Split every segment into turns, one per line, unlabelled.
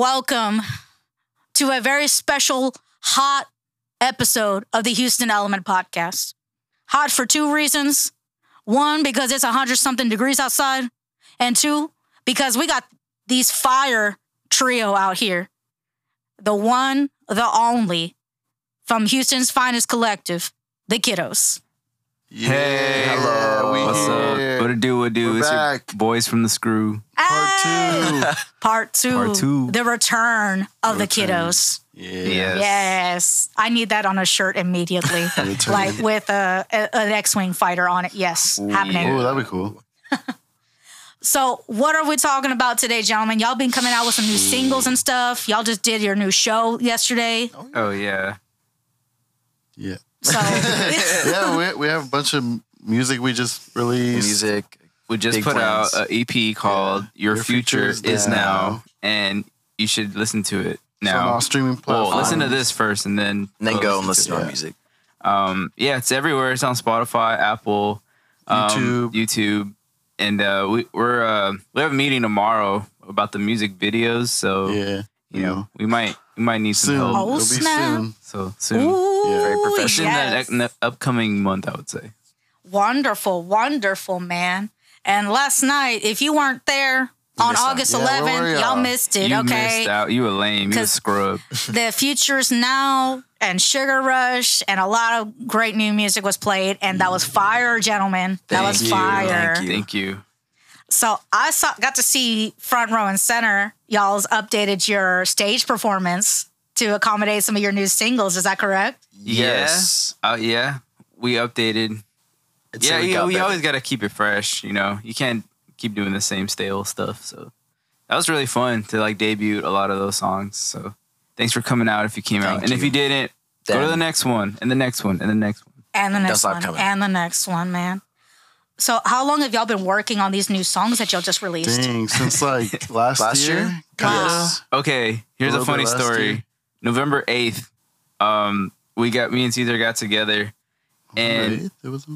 welcome to a very special, hot episode of the Houston Element Podcast. Hot for two reasons. One, because it's 100-something degrees outside. And two, because we got these fire trio out here. The one, the only, from Houston's finest collective, the Kiddos.
Yeah,
hey,
hello.
What's up? What it do? What do?
We're
It's
back.
your boys from the Screw.
Part two.
Part two.
The return of the Kiddos.
Yeah.
Yes.
Yes. I need that on a shirt immediately. Like with an X-Wing fighter on it. Yes. Happening.
Oh, that'd be cool.
So what are we talking about today, gentlemen? Y'all been coming out with some new singles and stuff. Y'all just did your new show yesterday.
Oh yeah.
Yeah.
So
Yeah, we have a bunch of music we just released.
Music.
We just
Big
put
plans.
out an EP called Your Future Is Now, and you should listen to it
It's on all
now.
streaming
Well,
platforms.
listen to this first, and then
Go and listen to our
it.
music.
Yeah, it's everywhere. It's on Spotify, Apple, YouTube, and we have a meeting tomorrow about the music videos. So
Yeah.
you know, we might need some
Soon.
help.
Oh,
It'll be
snap.
soon.
So soon.
Ooh,
Very
In
yes.
the upcoming month, I would say.
Wonderful, wonderful, man. And last night, if you weren't there on
missed out.
August
Yeah, where
11th,
were
y'all
y'all?
missed it,
You
okay?
missed out. You were lame. You a
'Cause-
scrub.
The Futures Now and Sugar Rush and a lot of great new music was played, and that was fire, gentlemen. That was
Thank you.
fire.
Thank you.
Thank you.
So I got to see front row and center. Y'all's updated your stage performance to accommodate some of your new singles. Is that correct?
Yes.
Yeah. We updated.
It's
Yeah,
really got
we
better.
always got to keep it fresh. You know, you can't keep doing the same stale stuff. So that was really fun to like debut a lot of those songs. So thanks for coming out if you came out.
Thank
And if
you.
you didn't, go to
Then-
the next one and the next one and the next one.
And the next
stop
one.
coming.
And the next one, man. So how long have y'all been working on these new songs that y'all just released?
Dang, since like last
year?
year?
Wow.
Okay, here's
A
a
little
funny
bit last
story.
year.
November 8th, me and Caesar got together. And
Right? It was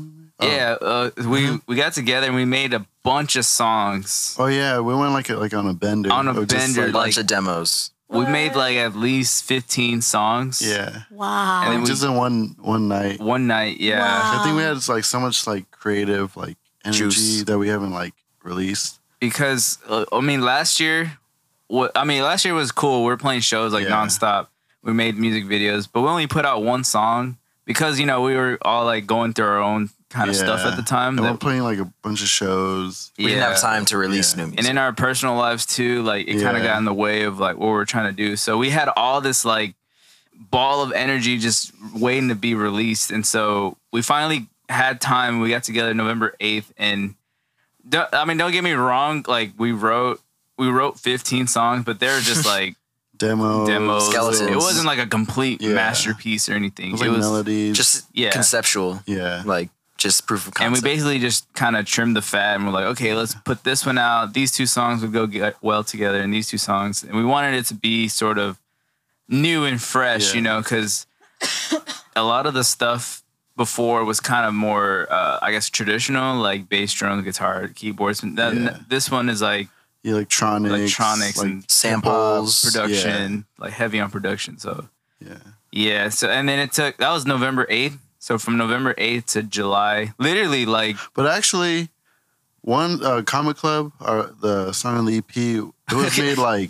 we got together and we made a bunch of songs.
Oh yeah, we went like on a bender.
On a
It was just,
bender,
A
like,
bunch of demos.
We made like at least 15 songs.
yeah.
Wow.
And then we-
Just in one night.
One night, yeah.
Wow.
I think we had like so much like creative like energy
Juice.
that we haven't like released.
Because last year was cool. We were playing shows like
Yeah.
nonstop. We made music videos, but we only put out one song because we were all like going through our own kind of stuff at the time.
And we're
that-
playing like a bunch of shows.
We didn't have time to release
Yeah.
new music.
And in our personal lives too, like it kind of
Yeah.
got in the way of like what we're trying to do. So we had all this like ball of energy just waiting to be released. And so we finally had time. We got together November 8th. And don't get me wrong. Like we wrote 15 songs, but they were just like demos.
Skeletons.
It wasn't like a complete
Yeah.
masterpiece or anything.
It was like melodies.
Just
Yeah.
conceptual.
yeah.
Like, just proof of concept.
And we basically just kind of trimmed the fat and we're like, okay, let's put this one out. These two songs would go get well together, and these two songs. And we wanted it to be sort of new and fresh,
Yeah.
because a lot of the stuff before was kind of more, I guess, traditional, like bass, drums, guitar, keyboards. And then
Yeah.
this one is like
Electronics
and
like
samples,
production, like heavy on production. So,
Yeah.
yeah. So, and then that was November 8th. So from November 8th to July, literally like,
But actually, one Comic Club, the song on the EP, it was made like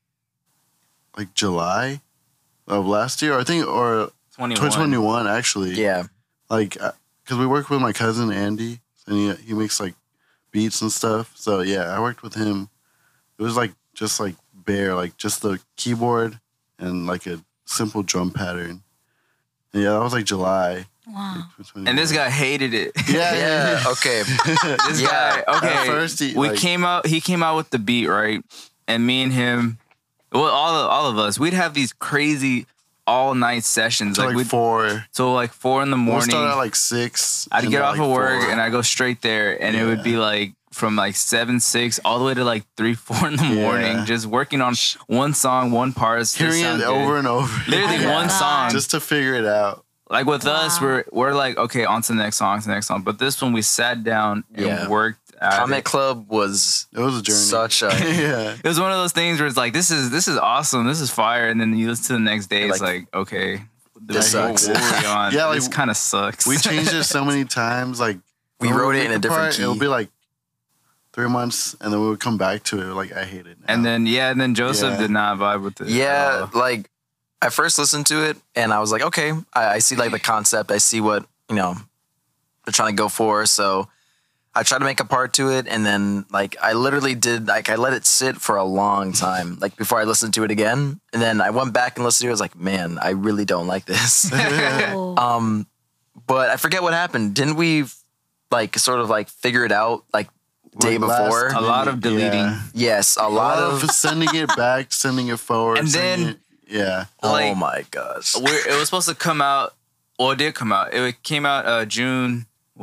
July of last year, I think, or 2021 actually.
yeah.
Like, because we work with my cousin Andy, and he makes like beats and stuff. So yeah, I worked with him. It was like just like bare, like just the keyboard and like a simple drum pattern. And yeah, that was like July.
Wow.
And this guy hated it.
Yeah,
Yeah. Okay.
This
Yeah.
guy, okay.
At first,
he
like-
came out with the beat, right? And me and him, well, all of us, we'd have these crazy all night sessions.
So
Like
like 4.
so like 4 in the
We'll
morning.
start at like 6.
I'd
and
get
then,
off
like,
of work
4.
and I'd go straight there, and it would
Yeah.
be like from like 7, 6 all the way to like 3, 4 in the
Yeah.
morning, just working on one song, one part. This
Hearing
sound
it
good.
over and over.
Literally
Oh my
one
God.
song.
Just to figure it out.
Like with us,
Wow.
we're like, okay, on to the next song, But this one we sat down and
Yeah.
worked
Comic Club was
It was a journey.
such a
yeah.
It was one of those things where it's like, this is awesome, this is fire, and then you listen to the next day, it's like, okay,
This
what
sucks.
were we on?
Yeah, like,
this kind of sucks.
We changed it so many times. Like
we
when
wrote
would
it in a
make
different
part,
key.
It would be like 3 months, and then we would come back to it. Like I hate it now.
and then Joseph
Yeah.
did not vibe with it.
Yeah, like I first listened to it and I was like, okay, I see like the concept. I see what, they're trying to go for. So I tried to make a part to it. And then like I literally did, like I let it sit for a long time, like before I listened to it again. And then I went back and listened to it. I was like, man, I really don't like this.
Oh.
But I forget what happened. Didn't we like sort of like figure it out like day
Like, last
before?
a lot of deleting.
Yeah.
Yes, a
A
lot of.
sending it back, sending it forward,
And
sending
then-
it- yeah.
Oh
like-
my gosh.
It was supposed to come out. Well, it did come out. It came out June,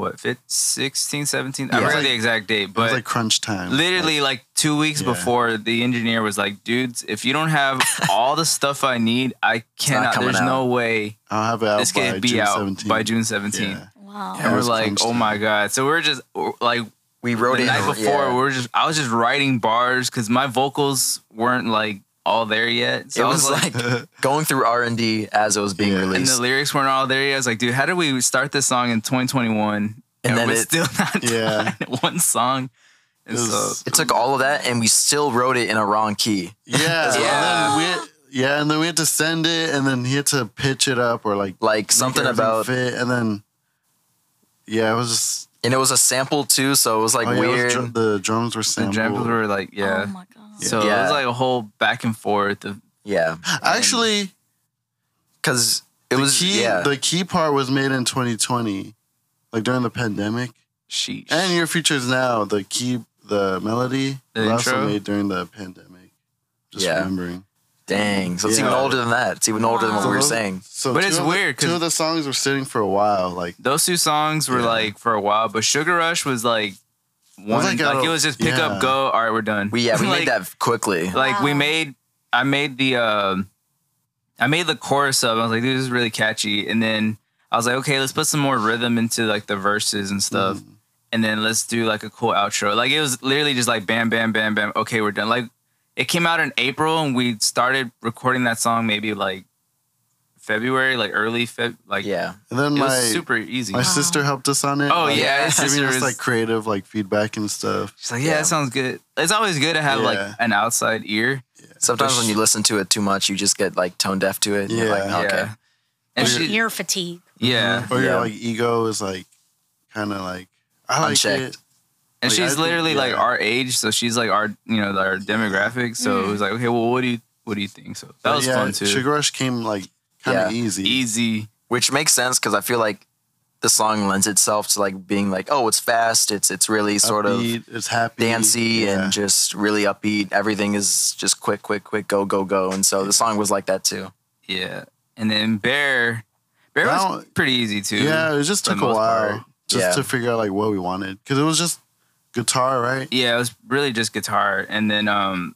16, 17? I
Yeah.
forgot the exact date,
It was
but
like crunch time.
literally like 2 weeks
Yeah.
before, the engineer was like, dudes, if you don't have all the stuff I need, I cannot.
coming
There's no
out.
way
I'll have it out
this
by
can be
June
out
17th.
by June 17th.
Yeah.
Wow.
And
It
we're
was
like,
crunch
oh
time.
my God. So we're just like,
We wrote
the
it
night before,
yeah.
I was just writing bars because my vocals weren't like all there yet. So
It
I
was like going through R&D as it was being
Yeah.
and
released.
the lyrics weren't all there yet. I was like, dude, how did we start this song in 2021?
And then
we're
it-
still not
Yeah.
done one song. And
It was-
so
It took all of that and we still wrote it in a wrong key.
Yeah.
Yeah.
And then we had to send it, and then he had to pitch it up or like
Like
make
something
everything
about,
fit, and then it was just
and it was a sample too, so it was like
oh, yeah, it was
weird.
the drums were
the
sampled.
drums were like, yeah.
Oh my god.
So it
Yeah.
was like a whole back and forth of
Yeah,
Actually,
because it was
the key part was made in 2020, like during the pandemic.
sheesh.
And Your Futures Now, the melody
The
was also
intro?
made during the pandemic. Just
Yeah.
remembering.
dang. So it's
Yeah.
even older than that. It's even older than what we were
So-
saying.
So
But
two
it's
of the-
weird 'cause-
two of the songs were sitting for a while. Like
Those two songs were
Yeah.
like for a while, but Sugar Rush was like one.
like
Like,
a-
it was just pick
yeah.
up, go. All right, we're done.
We
like,
made that quickly.
Like
Wow.
I made the chorus up. I was like, dude, this is really catchy. And then I was like, okay, let's put some more rhythm into like the verses and stuff.
Mm.
And then let's do like a cool outro. Like it was literally just like bam, bam, bam, bam. Okay, we're done. Like it came out in April and we started recording that song maybe like February, like early Feb. Like
Yeah,
and then
it
my
was super easy.
my sister helped us on it.
Oh,
like,
yeah, his
giving
sister
us
is-
like creative like feedback and stuff.
She's like, yeah,
Yeah.
that sounds good. It's always good to have like
Yeah.
an outside ear.
sometimes when you listen to it too much, you just get like tone deaf to it. And you're like,
Yeah.
okay.
Yeah. And
Ear
she,
fatigue.
yeah.
Or
Yeah.
your like ego is like kind of like I like
Unchecked.
it.
And
Like,
she's
I think-
literally like
yeah.
our age, so she's like our our demographic. So it was like, okay, well, what do you think? So that
But
was
yeah,
fun too.
Sugar Rush came like kind of
Yeah.
easy.
Easy.
Which makes sense because I feel like the song lends itself to like being like, oh, it's fast. It's really sort of
Upbeat, it's happy,
dancey
yeah.
and just really upbeat. Everything is just quick, go, go, go. And so the song was like that too.
Yeah. And then Bear
That
was
one-
pretty easy too.
Yeah, it just
for
took
the
a
most
while
part.
just
Yeah.
to figure out like what we wanted because it was just guitar, right?
Yeah, it was really just guitar, and then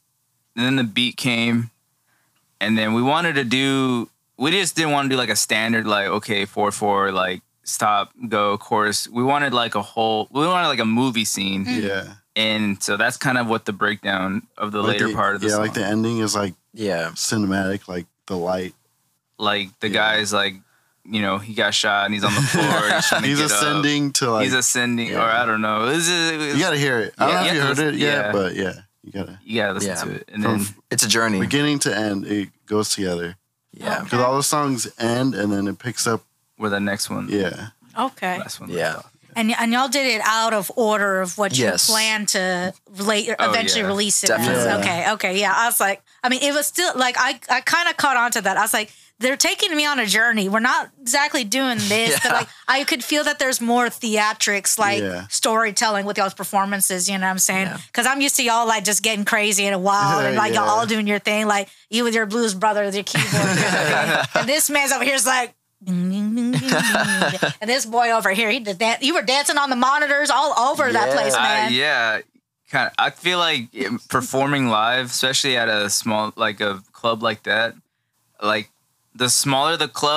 the beat came, and then we wanted to do. We just didn't want to do like a standard like okay 4/4 like stop go chorus. We wanted like a whole. We wanted like a movie scene,
Yeah,
and so that's kind of what the breakdown of the
like
later part of the song.
like the ending is like
Yeah.
cinematic, like the light.
Like the
Yeah.
guy's like he got shot and he's on the floor. He's, trying to
He's
get up.
ascending to like
He's ascending,
yeah.
or I don't know.
you gotta hear it. I don't
Yeah,
know if
you
you
have
heard
to
it
listen-
yet,
yeah.
but yeah, you gotta.
You gotta listen
Yeah.
to it, and
From
then
It's a journey.
beginning to end, it goes together
Yeah.
because all the songs end and then it picks up.
where the next one,
Yeah,
Okay.
last one,
Yeah.
And y'all did it out of order of what
Yes.
you planned to later
Oh,
eventually
yeah.
release it.
Definitely.
As.
Yeah.
Okay. Yeah. I was like, I mean, it was still like I kind of caught on to that. I was like, they're taking me on a journey. We're not exactly doing this, but
Yeah.
like I could feel that there's more theatrics, like
Yeah.
storytelling with y'all's performances. You know what I'm saying?
Yeah.
Because I'm used to y'all like just getting crazy and wild and like y'all
Yeah.
all doing your thing, like you with your blues brother with your keyboard. And this man's over here's like. And this boy over here, he did that. You were dancing on the monitors all over that
Yeah.
place, man.
yeah, kind of. I feel like performing live, especially at a small like a club like that, like the smaller the club, the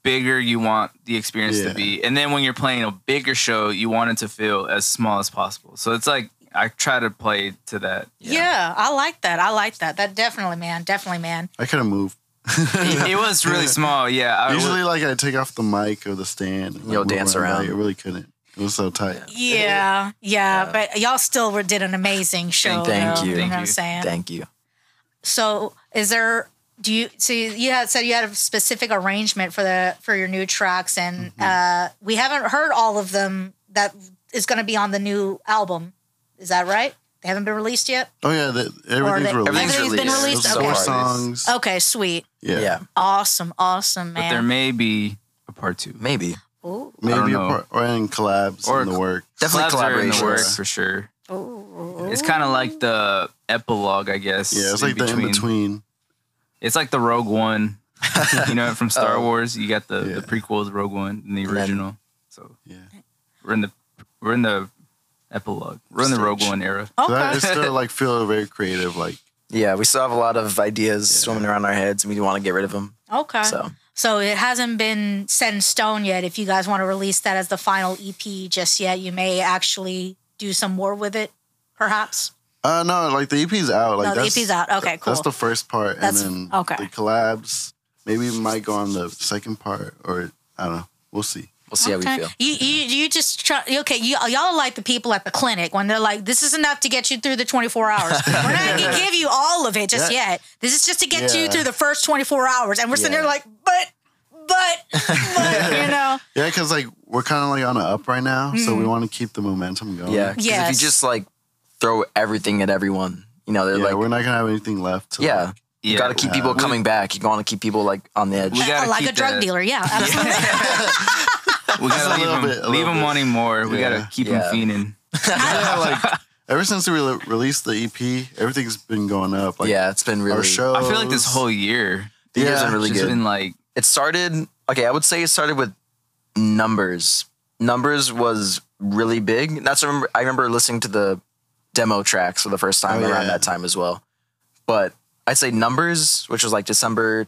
bigger you want the experience to
Yeah.
be. And then when you're playing a bigger show, you want it to feel as small as possible. So it's like I try to play to that.
Yeah, I like that. That definitely, man.
I couldn't move.
It was really small. Yeah. I
Usually, like I take off the mic or the stand. And,
You'll
move
dance around.
I really couldn't. It was so tight.
Yeah. But y'all still did an amazing show.
Thank
though,
you.
You know
Thank
what I'm
you.
saying?
Thank you.
So is there? Do you? So you had said you had a specific arrangement for your new tracks, and we haven't heard all of them. That is going to be on the new album. Is that right? They haven't been released yet.
Oh yeah, everything's released.
Everything's been released?
Those
Okay.
4 songs.
Okay, sweet,
Yeah.
awesome,
But there
man.
may be a part 2.
Maybe.
Ooh,
I don't
Maybe
know.
or in collabs
Or
in the work.
Definitely
Collabs are in the
collaborations.
works for sure.
ooh.
It's kind of like the epilogue, I guess.
Yeah, it's like the in between.
It's like the Rogue One. You know, from Star
Oh.
Wars, you got the
Yeah.
prequels, Rogue One, and the
And then-
original. So
Yeah.
we're in the epilogue. We're in the Rogue One era.
So
Okay.
that, it's still like feel very creative. Like
Yeah, we still have a lot of ideas swimming around our heads, and we want to get rid of them.
Okay.
So
So it hasn't been set in stone yet. If you guys want to release that as the final EP just yet, you may actually do some more with it, perhaps.
no, like the EP's out. Like
No, the
that's,
EP's out. Okay, cool.
That's the first part,
That's-
and then
okay.
the collabs. Maybe we might go on the second part, or I don't know. We'll see.
we'll see how we feel.
You just try. Okay, y'all are like the people at the clinic when they're like, "This is enough to get you through the 24 hours. We're not gonna give you all of it just yet. This is just to get you
Yeah.
through the first 24 hours." And we're sitting there like, but, you know.
Yeah, because like we're kind of like on an up right now, so we want to keep the momentum going.
Yeah, because if
Yes.
you just like throw everything at everyone, they're
yeah,
like,
we're not gonna have anything left. To,
yeah. You
Yeah.
got to keep people coming back. You want to keep people like on the edge.
We gotta
Like
keep
a drug
that-
dealer, yeah, absolutely.
We
Just a
gotta
little bit, a
leave
little
them
bit.
wanting more. We
Yeah.
gotta keep
Yeah.
them fiending.
yeah, like ever since we released the EP, everything's been going up. Like
Yeah, it's been
our
really.
shows.
I feel like this whole year,
The year's
Yeah.
been really
it's just
good.
been like
It started. Okay, I would say it started with Numbers. Numbers was really big. I remember listening to the demo tracks for the first time
Oh,
around
yeah.
that time as well. But I'd say Numbers, which was like December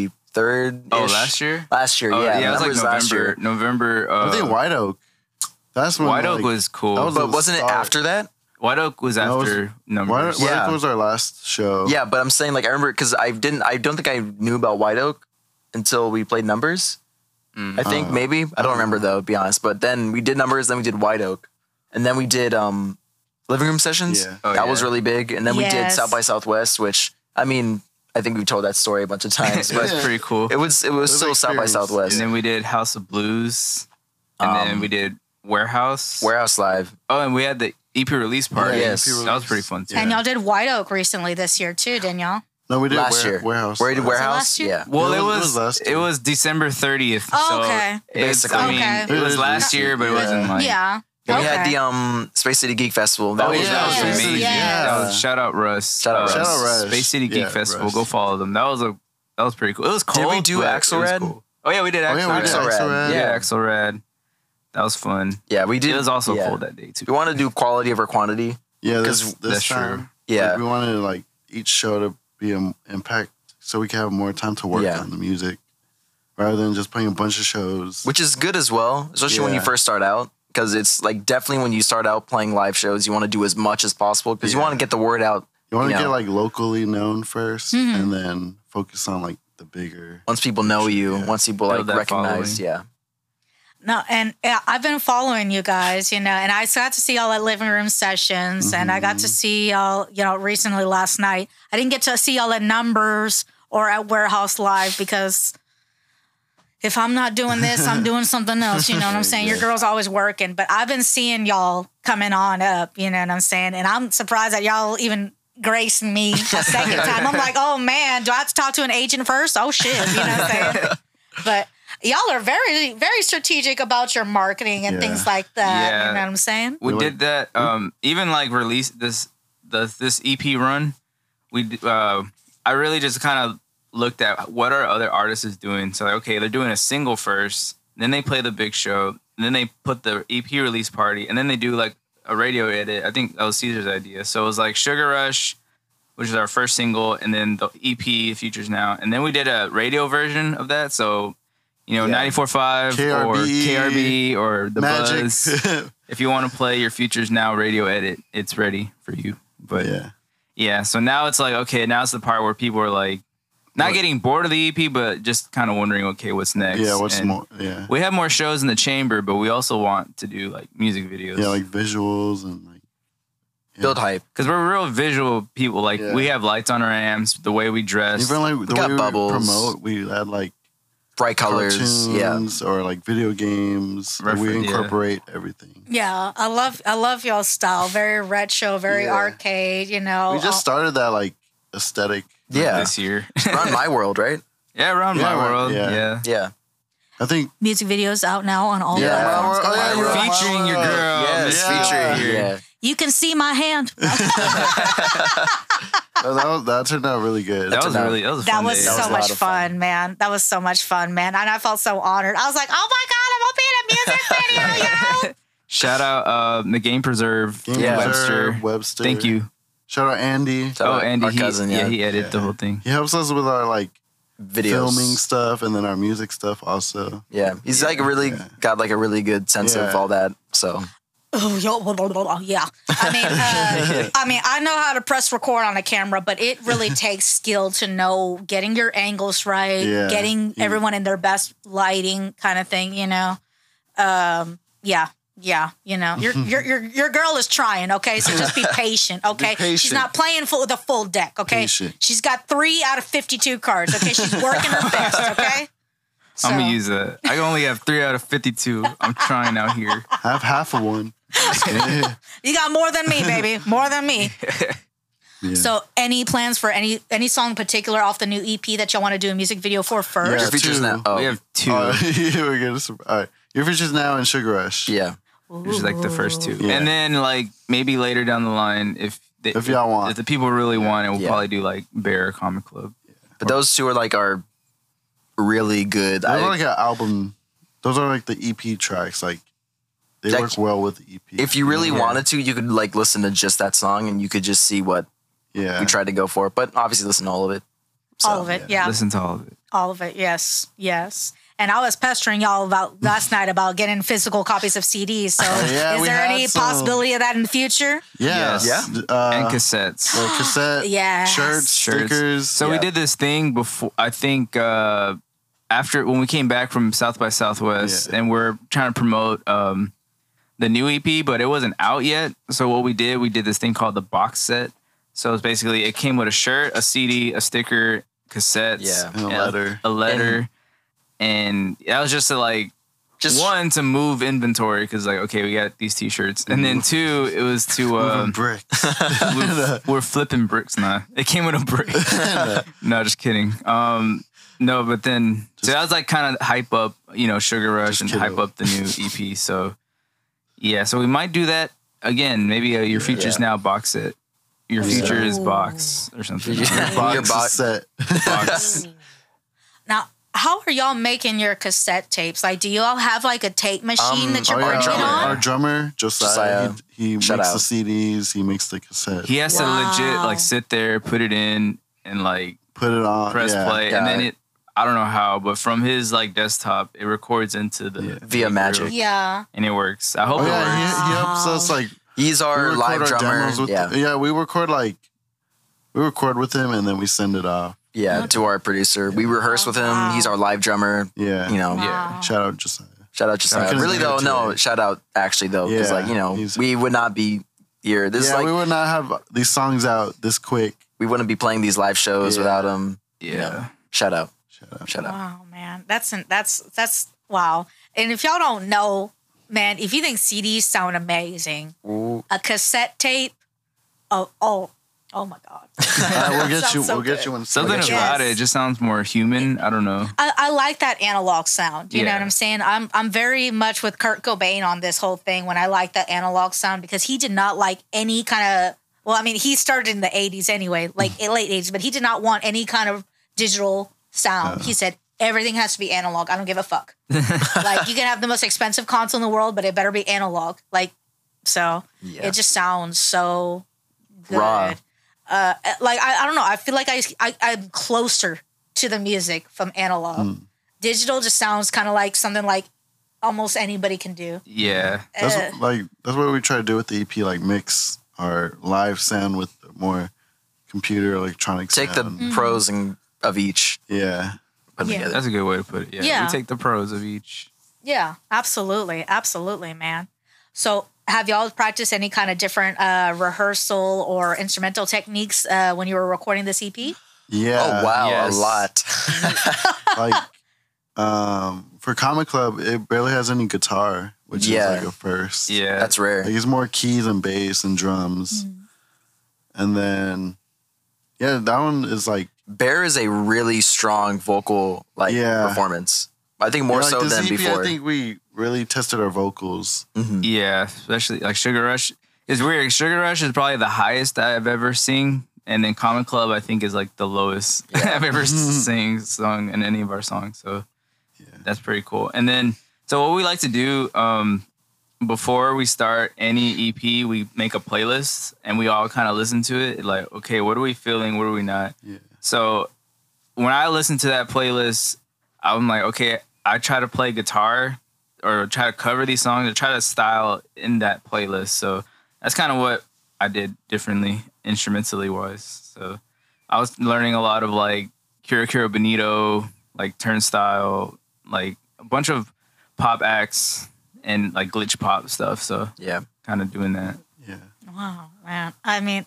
23rd.
last year.
Last year,
Oh,
yeah.
it was like
Numbers last year.
November.
I think White Oak. That's when
White Oak
like,
was cool.
that was
But
the
wasn't it
start.
after that?
White Oak was
No, it was-
after Numbers.
White
Yeah.
Oak was our last show.
Yeah, but I'm saying like I remember because I don't think I knew about White Oak until we played Numbers. I think maybe I don't remember though, to be honest. But then we did Numbers, then we did White Oak, and then we did Living Room Sessions.
Yeah.
Oh,
that was
yeah.
really big, and then we did
Yes.
South by Southwest, which I mean I think we've told that story a bunch of times,
It was
but
pretty cool.
it was still South by
experience.
Southwest.
And then we did House of Blues, and then we did Warehouse.
Warehouse Live.
Oh, and we had the EP release party.
Yeah,
Yes.
EP
That was
release.
pretty fun too.
Yeah.
And y'all did White Oak recently this year too, didn't y'all?
No, we did
Last year.
Warehouse.
Where did Warehouse?
last year?
Yeah.
Well,
It
it
was
was
last
it
year.
was December 30th.
Oh,
so
okay.
It's,
Basically.
I mean,
Okay.
it was last year, but it wasn't like.
Yeah.
And we had
Okay.
the Space City Geek Festival. That
Oh,
was
yeah, that was
Yes,
amazing.
yes.
That was, shout out Russ.
Shout out Russ.
Shout out Russ.
Space City Geek
Yeah,
Festival.
Russ.
Go follow them. That was pretty cool. It was cold.
we do
but it was
Axelrad?
cool. Oh yeah, we did
Oh, yeah, we did
Axelrad.
Axelrad.
Yeah,
Yeah.
Axelrad. That was fun.
Yeah, we did.
It was also
yeah.
cold that day too.
We want to do quality over quantity.
Yeah, this
'Cause
this
that's
time.
true.
Yeah.
Like, we wanted like each show to be an impact, so we can have more time to work
Yeah.
on the music, rather than just playing a bunch of shows.
Which is good as well, especially when you
Yeah.
first start out. Because it's like definitely when you start out playing live shows, you want to do as much as possible because you
Yeah.
want to get the word out.
You want to
you
get
know.
like locally known 1st
Mm-hmm.
and then focus on like the bigger.
Once people know you,
Yeah.
once people like
Build that
recognize,
following.
yeah.
No, and I've been following you guys, and I got to see y'all at Living Room Sessions, and I got to see y'all, recently last night. I didn't get to see y'all at Numbers or at Warehouse Live because if I'm not doing this, I'm doing something else. You know what I'm saying? Your girl's always working, but I've been seeing y'all coming on up. You know what I'm saying? And I'm surprised that y'all even gracing me a second time. I'm like, oh man, do I have to talk to an agent first? Oh shit, you know what I'm saying? But y'all are very, very strategic about your marketing and
Yeah.
things like that.
Yeah.
You know what I'm saying?
We
Really?
did that. Even like release this EP run. I really just kind of looked at what our other artists is doing. So like, okay, they're doing a single first, then they play the big show, and then they put the EP release party, and then they do like a radio edit. I think that was Caesar's idea. So it was like Sugar Rush, which is our first single, and then the EP Futures Now, and then we did a radio version of that. So You know,
Yeah.
94.5 or KRB or The
Magic.
Buzz. If you want to play your Futures Now radio edit, it's ready for you. But yeah, so now it's like, okay, now it's the part where people are like, not getting bored of the EP, but just kind of wondering, okay, what's next?
Yeah, what's
And
more? Yeah.
we have more shows in the chamber, but we also want to do like music videos.
Yeah, like visuals and like.
Build hype.
Because we're real visual people. Like we have lights on our amps, the way we dress.
Even like the
got
way
bubbles.
we promote, we add like
Bright colors.
cartoons or like video games. Like, we
Reference, yeah.
incorporate everything.
Yeah, I love y'all's style. Very retro, very arcade. You know,
We just started that like aesthetic.
Yeah.
this year.
Around my world, right?
Yeah, around
Yeah,
my
right,
world.
yeah.
Yeah.
Yeah.
I think
music videos out now on all
Yeah.
platforms. Go ahead.
Oh, yeah.
Featuring your girl.
Yes,
Miss
Yeah.
featuring. Yeah.
You can see my hand.
that turned out really good.
That was a
That
fun
was
day.
That was
so
a lot
much
of fun.
fun, man. That was so much fun, man. And I felt so honored. I was like, oh my God, I'm gonna be in a music video, yo.
Shout out the Game Preserve,
Game
Yeah.
Webster.
Webster.
Thank you.
Shout out Andy.
Shout out
Andy,
our cousin, yeah.
he edited the whole thing.
He helps us with our like
Videos.
filming stuff and then our music stuff also.
Yeah. He's like really got like a really good sense of
Yeah.
all that. So
Oh, yeah. I mean, I know how to press record on a camera, but it really takes skill to know getting your angles right, getting everyone in their best lighting, kind of thing. You know, yeah. You know, your girl is trying. Okay, so just be patient. Okay,
patient.
she's not playing the full deck. Okay,
Patient.
she's got 3 out of 52 cards. Okay, she's working her best. Okay.
I'm
So-
gonna use that. I only have 3 out of 52. I'm trying out here.
I have half of one. Yeah.
You got more than me, baby. More than me.
Yeah.
So, any plans for any song in particular off the new EP that y'all want to do a music video for first?
Yeah.
your features
two.
now. Oh,
We have 2,
Yeah, we're gonna. All right, your features now in Sugar Rush.
yeah.
which is like the first 2,
Yeah.
and then like maybe later down the line, if
y'all want.
if the people really want it, we'll
Yeah.
probably do like Bear Comic Club.
But those two are like our really good.
Those are like an album. Those are like the EP tracks. Like they
Like,
work well with the EP.
if you really
Yeah.
wanted to, you could like listen to just that song and you could just see what
yeah,
we tried to go for. But obviously listen to all of it. So,
All of it, yeah.
Listen to all of it.
All of it, yes. And I was pestering y'all about last night about getting physical copies of CDs. So,
yeah,
is
we
there
had
any
some.
possibility of that in the future?
Yes.
Yeah.
And cassettes.
like cassette,
Yes.
shirts, stickers.
So we did this thing before. I think after when we came back from South by Southwest, and we're trying to promote the new EP, but it wasn't out yet. So what we did this thing called the box set. So it's basically it came with a shirt, a CD, a sticker, cassettes,
Yeah.
And a letter.
a letter, and that was just to like.
Just
One, to move inventory because like okay we got these t-shirts, and then 2 it was to
Moving bricks.
we're flipping bricks now. It came with a brick. No, just kidding. No, but then so that was like kind of hype up, Sugar Rush
Just
and
kiddo.
hype up the new EP. So yeah, so we might do that again. Maybe your Futures Now box set. Your Futures box or something.
Yeah.
Box
Your box-
set.
Box.
Now, how are y'all making your cassette tapes? Like, do you all have like a tape machine that you're
Oh, yeah,
working
our
on?
drummer Josiah. He makes
Shout
the
out.
CDs. He makes the cassette.
He has to legit
Wow.
like sit there, put it in, and like
Put it on.
press play,
Yeah.
and then I don't know how, but from his like desktop, it records into the
Via Magic.
Yeah.
and it works. I hope
Oh
it
yeah,
works.
he helps us like
He's
we
our
record
live
our
drummer.
demos with
Yeah.
we record with him and then we send it off.
Yeah, to our producer. We rehearse with him.
Wow.
He's our live drummer.
Yeah.
You know,
Yeah.
Shout out Josiah.
shout out Josiah.
couldn't
Really
do it
though, no,
today.
shout out actually though, because
Yeah,
like
he's-
we would not be here. This is
Yeah,
like
we would not have these songs out this quick.
we wouldn't be playing these live shows
Yeah.
without him.
Yeah.
Shout out,
Shout out.
shout out.
Wow, man. That's wow. And if y'all don't know, man, if you think CDs sound amazing, a cassette tape, oh my God.
We'll get
Sounds
you.
so
We'll get
good.
you one.
Something
Yes.
about it just sounds more human. I don't know.
I like that analog sound. You know
Yeah.
what I'm saying? I'm very much with Kurt Cobain on this whole thing when I like that analog sound because he did not like any kind of, well, I mean, he started in the 80s anyway, like late 80s, but he did not want any kind of digital sound. He said, everything has to be analog. I don't give a fuck. Like, you can have the most expensive console in the world, but it better be analog. Like, so
Yeah.
it just sounds so good.
Raw.
Like, I don't know. I feel like I'm closer to the music from analog. digital just sounds kind of like something like almost anybody can do.
Yeah.
That's what we try to do with the EP, like mix our live sound with more computer electronic
Take
sound.
the pros of each,
Yeah.
put them
Yeah.
together.
That's a good way to put it. Yeah.
Yeah.
We take the pros of each.
Yeah, absolutely. Absolutely, man. So have y'all practiced any kind of different rehearsal or instrumental techniques when you were recording this EP?
Yeah.
Oh wow,
Yes.
a lot.
Like for Comic Club, it barely has any guitar, which
Yeah.
is like a first.
Yeah.
That's rare.
Like it's more keys and bass and drums. And then that one is like
Bear is a really strong vocal
Yeah.
performance. I think more
like
so
this
than
EP,
before.
I think we really tested our vocals.
Yeah, especially like Sugar Rush. It's weird. Sugar Rush is probably the highest I've ever seen, and then Comic Club I think is like the lowest I've ever sung in any of our songs. So that's pretty cool. And then so what we like to do before we start any EP, we make a playlist and we all kind of listen to it. Like, okay, what are we feeling? What are we not?
Yeah.
So when I listen to that playlist, I'm like, okay, I try to play guitar or try to cover these songs or try to style in that playlist. So that's kind of what I did differently instrumentally wise. So I was learning a lot of like Kira Kira Bonito, like Turnstile, like a bunch of pop acts and like glitch pop stuff. So
Yeah.
kind of doing that.
Yeah.
Wow, man. I mean,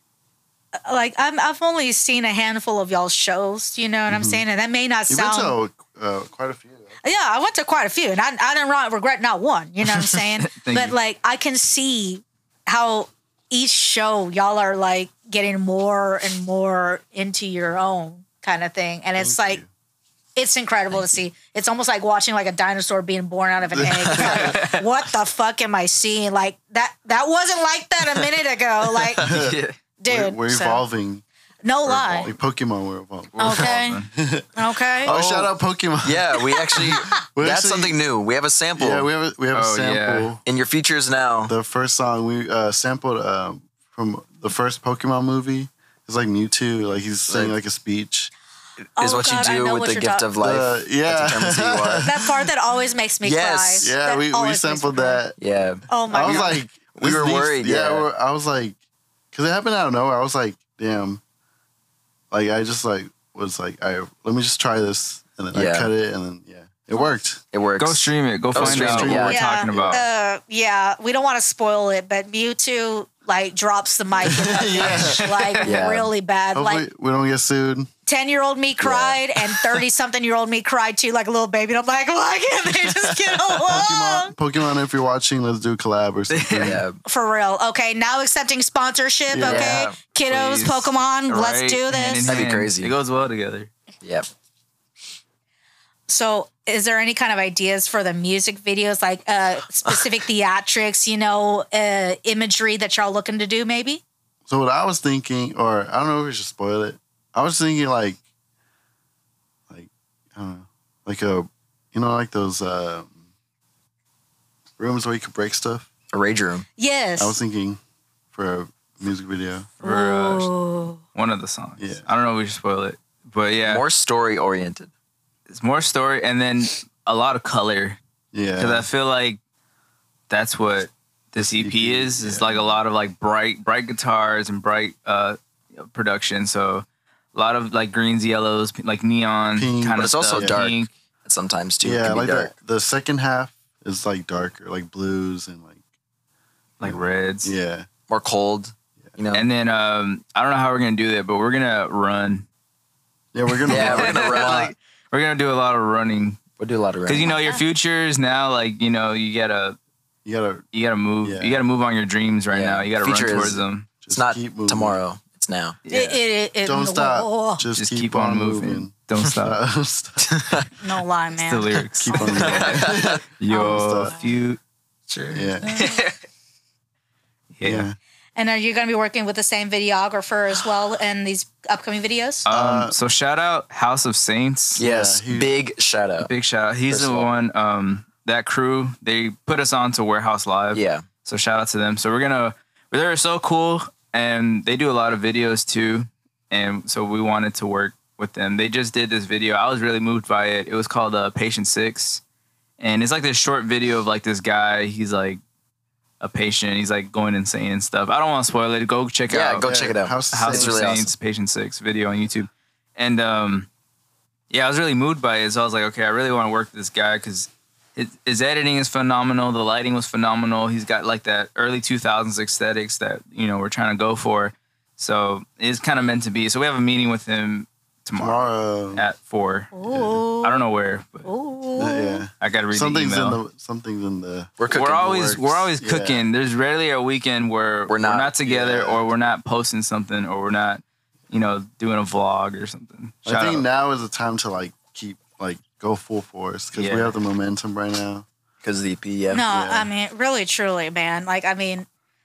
like I've only seen a handful of y'all's shows, you know what I'm saying? And that may not
You went
sound.
to quite a few.
Yeah, I went to quite a few, and I didn't regret not one. You know what I'm saying?
Thank
But
you.
like, I can see how each show y'all are like getting more and more into your own kind of thing, and it's
Thank
like
you.
it's incredible to see. It's almost like watching like a dinosaur being born out of an egg. It's like, what the fuck am I seeing? Like that wasn't like that a minute ago. Like,
Yeah.
dude,
We're
so,
evolving.
no
We're
lie.
evolving. Like Pokemon, we're evolving.
Okay. Okay.
Oh, shout out Pokemon.
Yeah, we actually
We
that's
actually-
something new. We have a sample
Yeah, we have a
Oh,
sample.
yeah.
in your features now.
The first song we sampled from the first Pokemon movie. It's like Mewtwo, like he's saying like a speech.
Is
Oh,
what
God, I
you do
know
with
what
the
you're
gift
talk-
of life.
Yeah.
That determines who you are.
That part that always makes me
Yes.
cry.
Yeah,
That
we
always makes me
sampled
cry.
that.
Yeah.
Oh my
I was
god.
like,
We
this
were
needs-
worried, yeah.
I was like, because it happened out of nowhere. I was like, damn. Like I just like was like, let me just try this, and then
Yeah.
I cut it, and then it worked.
It works.
Go stream it. Go find
stream
out
it,
what
yeah.
we're talking about.
Yeah, we don't want to spoil it, but Mewtwo like drops the mic in the bitch, like
Yeah.
really bad.
Hopefully
Like
we don't get sued.
10-year-old me cried and 30-something-year-old me cried too, like a little baby. And I'm like, why can't they just get along?
Pokemon, if you're watching, let's do a collab or something.
Yeah.
For real. Okay, now accepting sponsorship.
Yeah.
Okay, kiddos,
Please.
Pokemon, let's
Right?
do
Hand in
this.
That'd be
hand.
crazy.
It goes well together.
Yep.
So, is there any kind of ideas for the music videos, like specific theatrics, imagery that y'all looking to do? Maybe.
So what I was thinking, or I don't know if we should spoil it. I was thinking like I don't know, like like those rooms where you could break stuff.
A rage room.
Yes.
I was thinking for a music video.
For
Ooh.
one of the songs.
Yeah.
I don't know if we should spoil it. But yeah,
More story oriented.
it's more story and then a lot of color. Because I
Yeah,
feel like that's what this EP is. It's
yeah.
like a lot of like bright guitars and bright production. So a lot of like greens, yellows, like neon
Pink.
kind
But
of
it's also
stuff.
dark.
Pink.
Sometimes too. It
yeah.
can be
Like
dark.
the second half is like darker, like blues and
like reds.
yeah.
More cold. You know.
And then I don't know how we're gonna do that, but we're gonna run.
Yeah, we're gonna
Yeah, we're gonna run.
Like, we're gonna do a lot of running
We'll do a lot of
because
running.
your future is now like you gotta
you gotta
move.
Yeah.
You gotta move on your dreams right
Yeah.
now. You gotta run
Future is-
towards them.
just
It's not
keep moving.
tomorrow. It's now.
Yeah.
Don't stop.
Oh,
Just
Just keep on moving. Don't stop.
Stop.
no lie,
The
man.
lyrics.
Keep on moving.
Your
stop.
future.
Yeah.
Yeah.
And are you going to be working with the same videographer as well in these upcoming videos?
So shout out House of Saints.
Yes.
he-
Big shout out.
Big shout out. He's
First
the
of all.
one, that crew, they put us on to Warehouse Live.
Yeah.
So shout out to them. So they're so cool and they do a lot of videos too. And so we wanted to work with them. They just did this video. I was really moved by it. It was called Patient 6. And it's like this short video of like this guy. He's like a patient. He's like going insane and stuff. I don't want to spoil it. Go check it out.
Yeah, go check it out.
House of
House
Saints.
of
really
Saints, Patient 6 video on YouTube. And yeah, I was really moved by it. So I was like, okay, I really want to work with this guy because his editing is phenomenal. The lighting was phenomenal. He's got like that early 2000s aesthetics that, you know, we're trying to go for. So it's kind of meant to be. So we have a meeting with him tomorrow at 4.
Ooh.
I don't know where, but
Ooh.
Yeah.
I got to read
Something's
the email.
something's in the.
We're cooking.
We're always
Yeah.
cooking. There's rarely a weekend where we're not together
Yeah.
or we're not posting something or we're not, you know, doing a vlog or something.
I think now is the time to like keep like go full force because
Yeah.
we have the momentum right now.
because of the EP. Yeah.
No,
Yeah.
I mean, really, truly, man. Like, I mean,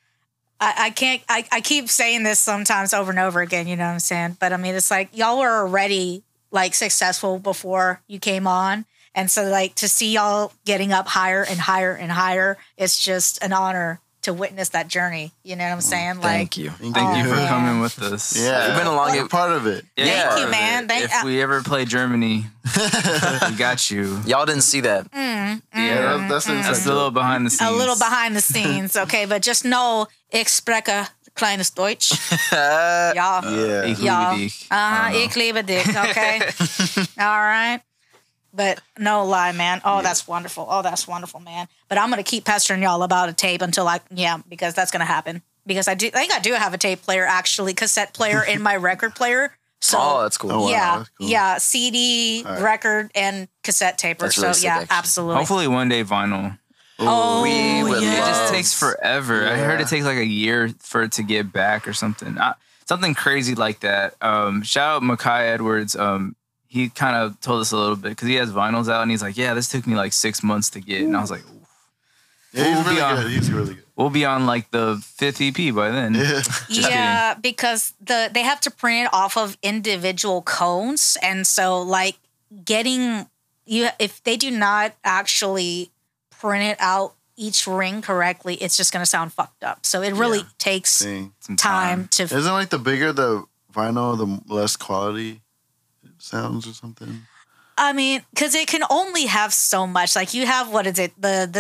I can't, I keep saying this sometimes over and over again, you know what I'm saying? But I mean, it's like y'all were already like successful before you came on. And so, like, to see y'all getting up higher and higher and higher, it's just an honor to witness that journey. You know what I'm saying?
Thank you.
Thank you for
man.
coming with us.
Yeah,
You've been along
You're part of it.
Yeah,
Thank
part
you,
of
man.
it.
Thank-
If we ever play Germany, we got you.
Y'all didn't see that.
Yeah,
that's an
that's
inside
a little
joke.
behind the scenes.
a little behind the scenes, okay? But just know, ich spreche kleines Deutsch. Ja.
Yeah.
Ich
Ja.
liebe dich.
Ich liebe dich, okay? All right. But no lie, man. Oh, that's wonderful. Oh, that's wonderful, man. But I'm going to keep pestering y'all about a tape until because that's going to happen. Because I think I do have a tape player, actually, cassette player in my record player. So,
Oh, that's cool.
Oh, wow.
yeah,
that's cool.
yeah, CD,
All right.
record, and cassette taper.
That's really
So,
sick,
yeah,
actually.
absolutely.
Hopefully one day vinyl.
Oh,
We would
It
yeah.
just
love-
takes forever. I heard it takes like a year for it to get back or something. Something crazy like that. Shout out Makai Edwards. He kind of told us a little bit because he has vinyls out and he's like, yeah, this took me like 6 months to get. And I was like, oof.
Yeah, he's
We'll be
really
on-
good. He's really good.
We'll be on like the 5th EP by then.
Yeah.
Yeah, because they have to print it off of individual cones, and so like getting if they do not actually print it out each ring correctly, it's just gonna sound fucked up. So it really takes
Dang.
Some
time to.
Isn't like the bigger the vinyl, the less quality it sounds or something?
I mean, because it can only have so much. Like you have what is it? The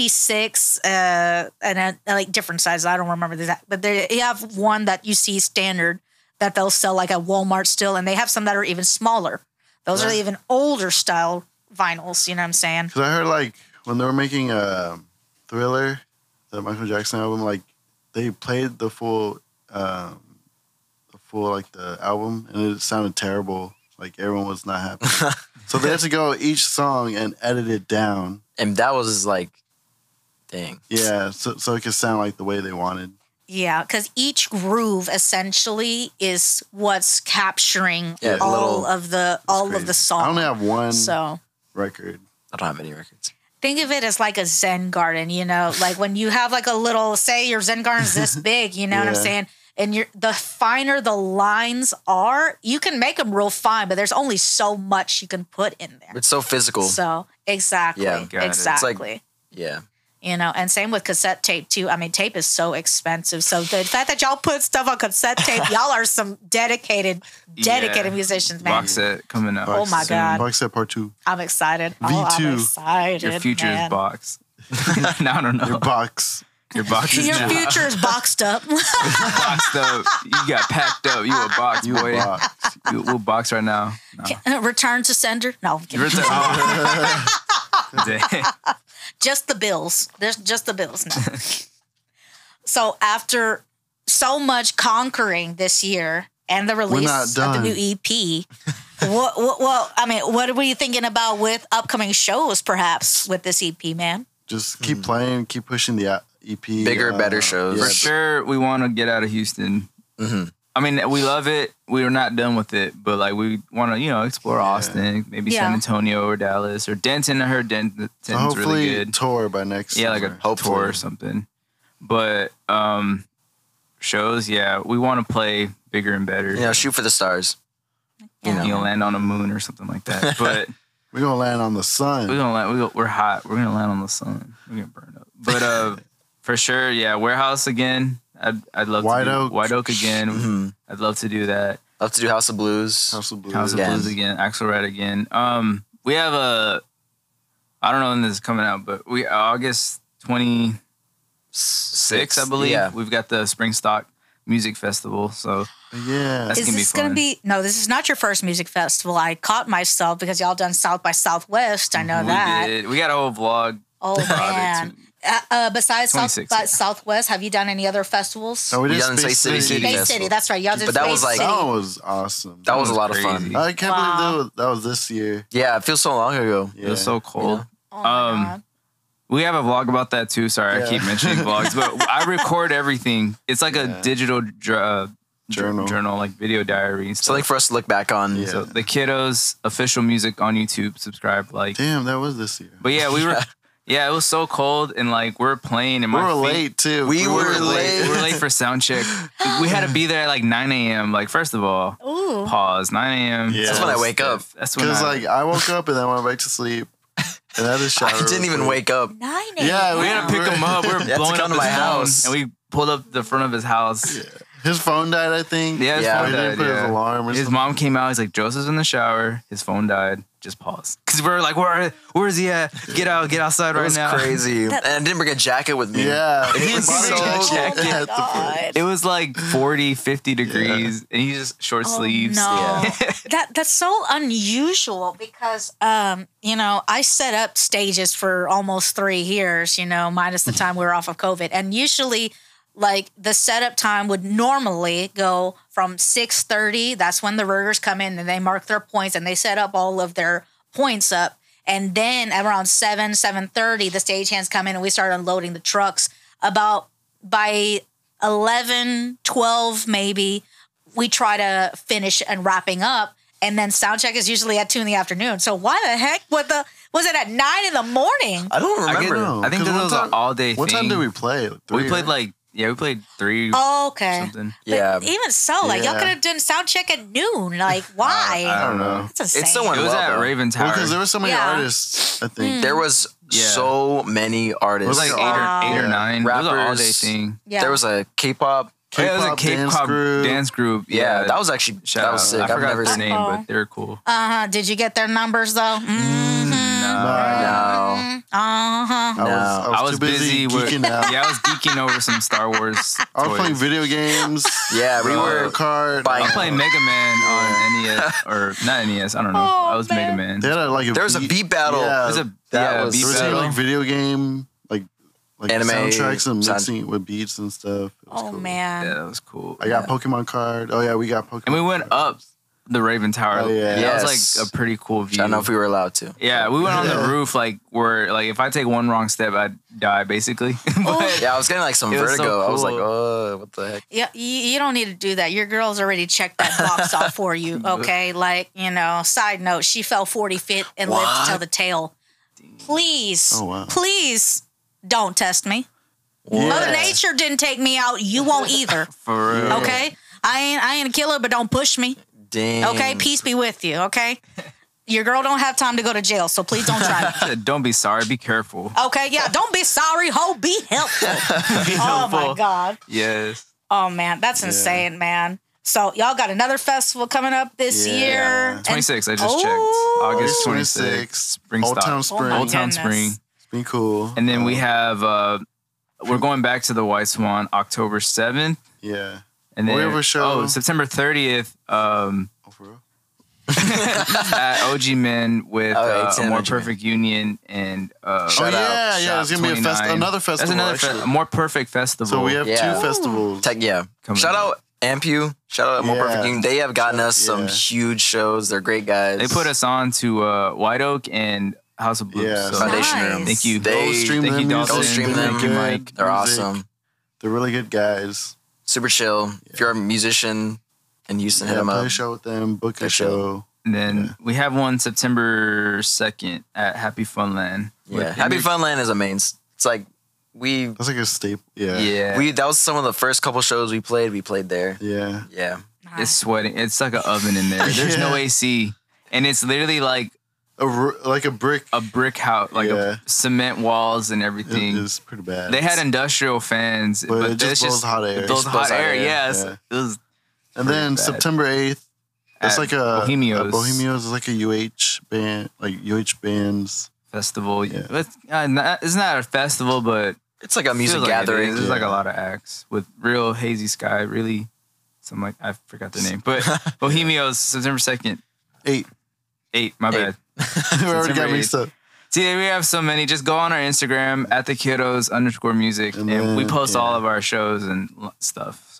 76 and like different sizes. I don't remember the exact, but you have one that you see standard that they'll sell like at Walmart still, and they have some that are even smaller. Those are
Yeah.
even older style vinyls. You know what I'm saying?
Because I heard like when they were making Thriller, the Michael Jackson album, like they played the full like the album, and it sounded terrible. Like everyone was not happy. So they had to go each song and edit it down.
And that was like, dang.
Yeah, so it could sound like the way they wanted.
Yeah, because each groove essentially is what's capturing
Yeah, it's a
all
little-
of the song.
I only have one
So
record.
I don't have any records.
think of it as like a Zen garden, you know, like when you have like a little, say your Zen garden's this big, you know what I'm
Yeah.
saying? And the finer the lines are, you can make them real fine, but there's only so much you can put in there.
It's so physical.
So exactly,
Yeah, got it. It's
exactly.
like- yeah.
You know, and same with cassette tape too. I mean, tape is so expensive. So the fact that y'all put stuff on cassette tape, y'all are some dedicated
Yeah.
musicians, man.
Box set coming up.
Oh my
soon.
God.
Box set part 2.
I'm excited.
V2.
Oh, I'm excited.
Your future
man.
is box. No, I don't know.
Your box.
Your box is
Your
now
future is boxed up.
boxed up. You got packed up. You a box
You
boy.
box.
We'll box right now. No.
Return to sender. No, I'm kidding.
Dang.
Just the bills. There's just the bills now. So after so much conquering this year and the release
not
of the
done.
new EP, what are you thinking about with upcoming shows, perhaps with this EP, man?
Just keep playing, keep pushing the EP.
Bigger, better shows.
For sure, we want to get out of Houston.
Mm-hmm.
I mean, we love it. We are not done with it, but like we want to, explore Austin, maybe
Yeah.
San Antonio or Dallas or Denton. I heard Denton's
So
really
hopefully
good.
tour by next
Yeah, like a
summer.
Hopefully.
tour or something. But shows, yeah, we want to play bigger and better.
You know, shoot for the stars. You know.
Land on a moon or something like that. But
We're gonna land on the sun.
we're hot. We're gonna land on the sun. We're gonna burn up. But for sure, yeah, Warehouse again. I'd love
White
to do
Oak.
White Oak again.
Mhm.
I'd love to do that.
I'll have to do House of Blues.
House of Blues.
House of
Again.
Blues again. Axel Red again. We have I don't know when this is coming out, but August 26th, I believe.
Yeah.
We've got the Springstock Music Festival. So
Yeah.
That's
Is
gonna be
this going to
fun.
be? No, this is not your first music festival. I caught myself because y'all done South by Southwest. I know that.
we got a whole vlog.
Oh man. Besides South
26,
by
yeah.
Southwest, have you done any other festivals?
No, we
We
did
done
Space City.
City.
Space
Festival.
City. That's right. Y'all did
But that
Space
was like-
City.
That was awesome.
That was a lot of
crazy.
fun.
I can't
Wow.
believe that was this year.
Yeah, it feels so long ago.
Yeah.
It was so cold.
Oh my God.
We have a vlog about that too. Sorry,
Yeah.
I keep mentioning vlogs, but I record everything. It's like a
Yeah.
digital
Journal.
like video diary. And stuff.
Something for us to look back on.
Yeah.
So the Kiddos official music on YouTube. Subscribe, like.
Damn, that was this year.
But yeah, we were. Yeah, it was so cold and like we're playing and
We
my
were
feet-
late too.
We were late.
We were late for sound check. We had to be there at like 9 a.m. Like first of all,
Ooh.
pause 9 a.m.
Yeah.
That's when I wake up.
That's when
Because like I woke up and then went back to sleep. And I had to shower.
I didn't even wake up.
9
Yeah,
we had to pick him up. We were
had to
blowing
come
up
to
his
my
phone,
house.
and we pulled up the front of his house.
Yeah. His phone died, I think.
Yeah, his
Yeah.
phone
He
died.
didn't put his
Yeah.
alarm or
His
something.
mom came out. He's like, Joseph's in the shower. His phone died. Just pause. Because we were like, where is he at? Get outside
It
right
was
now.
crazy. And I didn't bring a jacket with me.
Yeah.
He
was
bought a
so
jacket.
Oh my
at the
God.
It was like 40, 50 degrees, and he just short sleeves.
No.
Yeah.
That's so unusual because I set up stages for almost 3 years, minus the time we were off of COVID. And usually like the setup time would normally go from 6:30. That's when the riggers come in and they mark their points and they set up all of their points up. And then around 7:30, the stagehands come in and we start unloading the trucks. About by 11, 12 maybe, we try to finish and wrapping up. And then sound check is usually at 2 p.m. So why the heck was it at 9 a.m?
I don't
I,
remember.
know.
I think
'Cause
this
one
was
time-
an all-day thing.
What time did we play? Like,
We
3,
played
right?
we played 3
Oh, okay.
something.
But
Yeah.
even so, like y'all
Yeah.
could have done sound check at noon. Like why?
I don't know.
That's insane.
It's so
It was
well,
at
though.
Raven Tower.
Well, because there were so many
Yeah.
artists, I think.
There was
Yeah.
so many
it
artists.
was like
Wow.
8 or
Yeah.
9. It was an all-day
Rappers.
thing.
Yeah.
There was a K-pop.
Oh, yeah, it was a
K-pop
K-pop dance group.
Yeah, that was actually
Shout
that was
out.
sick.
I
I've
forgot
never
their
seen.
name, but they're cool.
Did you get their numbers though?
No.
No.
I was
was
too busy
with
geeking out.
Yeah, I was geeking over some Star Wars.
I was
toys.
playing video games.
Yeah, we
Mario
were
Kart.
buying-
I'm playing Mega Man on NES or not NES. I don't know.
Oh,
I was
man.
Mega Man.
They had
There was a beat battle.
Yeah,
There's a
That was
beat
They were
sick.
taking
battle.
like video game, like
Anime
soundtracks and
sound-
mixing it with beats and stuff. It was
Oh
cool.
man.
Yeah, that was cool.
I got Pokemon card. Oh yeah, we got Pokemon.
And we went
card.
up the Raven Tower.
Oh, yeah.
That was
Yes.
like a pretty cool view.
I don't know if we were allowed to.
Yeah, we went on the
Yeah.
roof like where like if I take one wrong step, I'd die basically. But
Yeah, I was getting like some
It was so
vertigo. I was like,
cool.
oh, what the heck?
Yeah, you don't need to do that. Your girl's already checked that box off for you. Okay, like Side note: she fell 40 feet and lived to tell the tale. Please,
Oh, wow.
please don't test me.
Yeah.
Mother Nature didn't take me out. You won't either.
for real.
Okay, I ain't a killer, but don't push me.
Dang.
Okay, peace be with you. Okay, your girl don't have time to go to jail, so please don't try me.
Don't be sorry. Be careful.
Okay, yeah, don't be sorry, ho. Be helpful. Oh my God.
Yes.
Oh man, that's insane, man. So y'all got another festival coming up this
Yeah.
year. And-
26. I just
Oh.
checked. August
26th,
26th. Spring
Old
Stock.
Town Spring.
my
Old Town
goodness.
Spring.
It's been cool.
And then we have we're going back to the White Swan October 7th.
Yeah.
And then
We have a show.
September 30th
Oh, for real?
at OG Men with
it's
a
in
More
OG Men.
Perfect Union and
Shout out.
yeah. It's gonna be a
29.
another festival.
That's another
actually.
a More Perfect Festival.
So we have
Yeah.
two festivals.
Yeah.
Coming
Shout
up.
out Ampu. Shout out More
Yeah.
Perfect Union. They have gotten us some
Yeah.
huge shows. They're great guys.
They put us on to White Oak and House of Blues.
Yeah.
So
Foundation
Nice.
Room.
thank you.
They
Go stream
thank
them
you,
music.
Dawson.
Go stream
They're
them.
Thank you,
good
Mike.
They're
music.
awesome.
They're really good guys.
Super chill. If you're a musician in Houston, hit
Yeah,
them
play
up.
a show with them. Book a
Good show.
show.
And then we have one September 2nd at Happy Funland.
Yeah. Happy Funland is a main. It's like we
That's like a staple. Yeah.
Yeah.
that was some of the first couple shows we played. We played there.
Yeah.
Yeah.
It's sweating. It's like an oven in there. There's no
Yeah.
AC. And it's literally like
Like a brick.
a brick house, like
Yeah.
cement walls and
It
everything.
is pretty bad.
They had industrial fans,
But it
it's
just blows hot air.
It blows
It
hot
blows hot
air,
air.
yes.
Yeah.
It was
And then
bad.
September 8th, It's
at
like a
Bohemios
is like a UH band, like UH bands.
festival.
Yeah.
It's not a festival, but
It's like a music
feels like it
gathering.
is. There's like a
Yeah.
lot of acts with real hazy sky, really. Some like I forgot the name, but Bohemios September 2nd,
8.
8. My bad.
We already got
September
mixed up.
See, we have so many. Just go on our Instagram at the kiddos_music,
And
and we
then,
post
yeah.
all of our shows and stuff.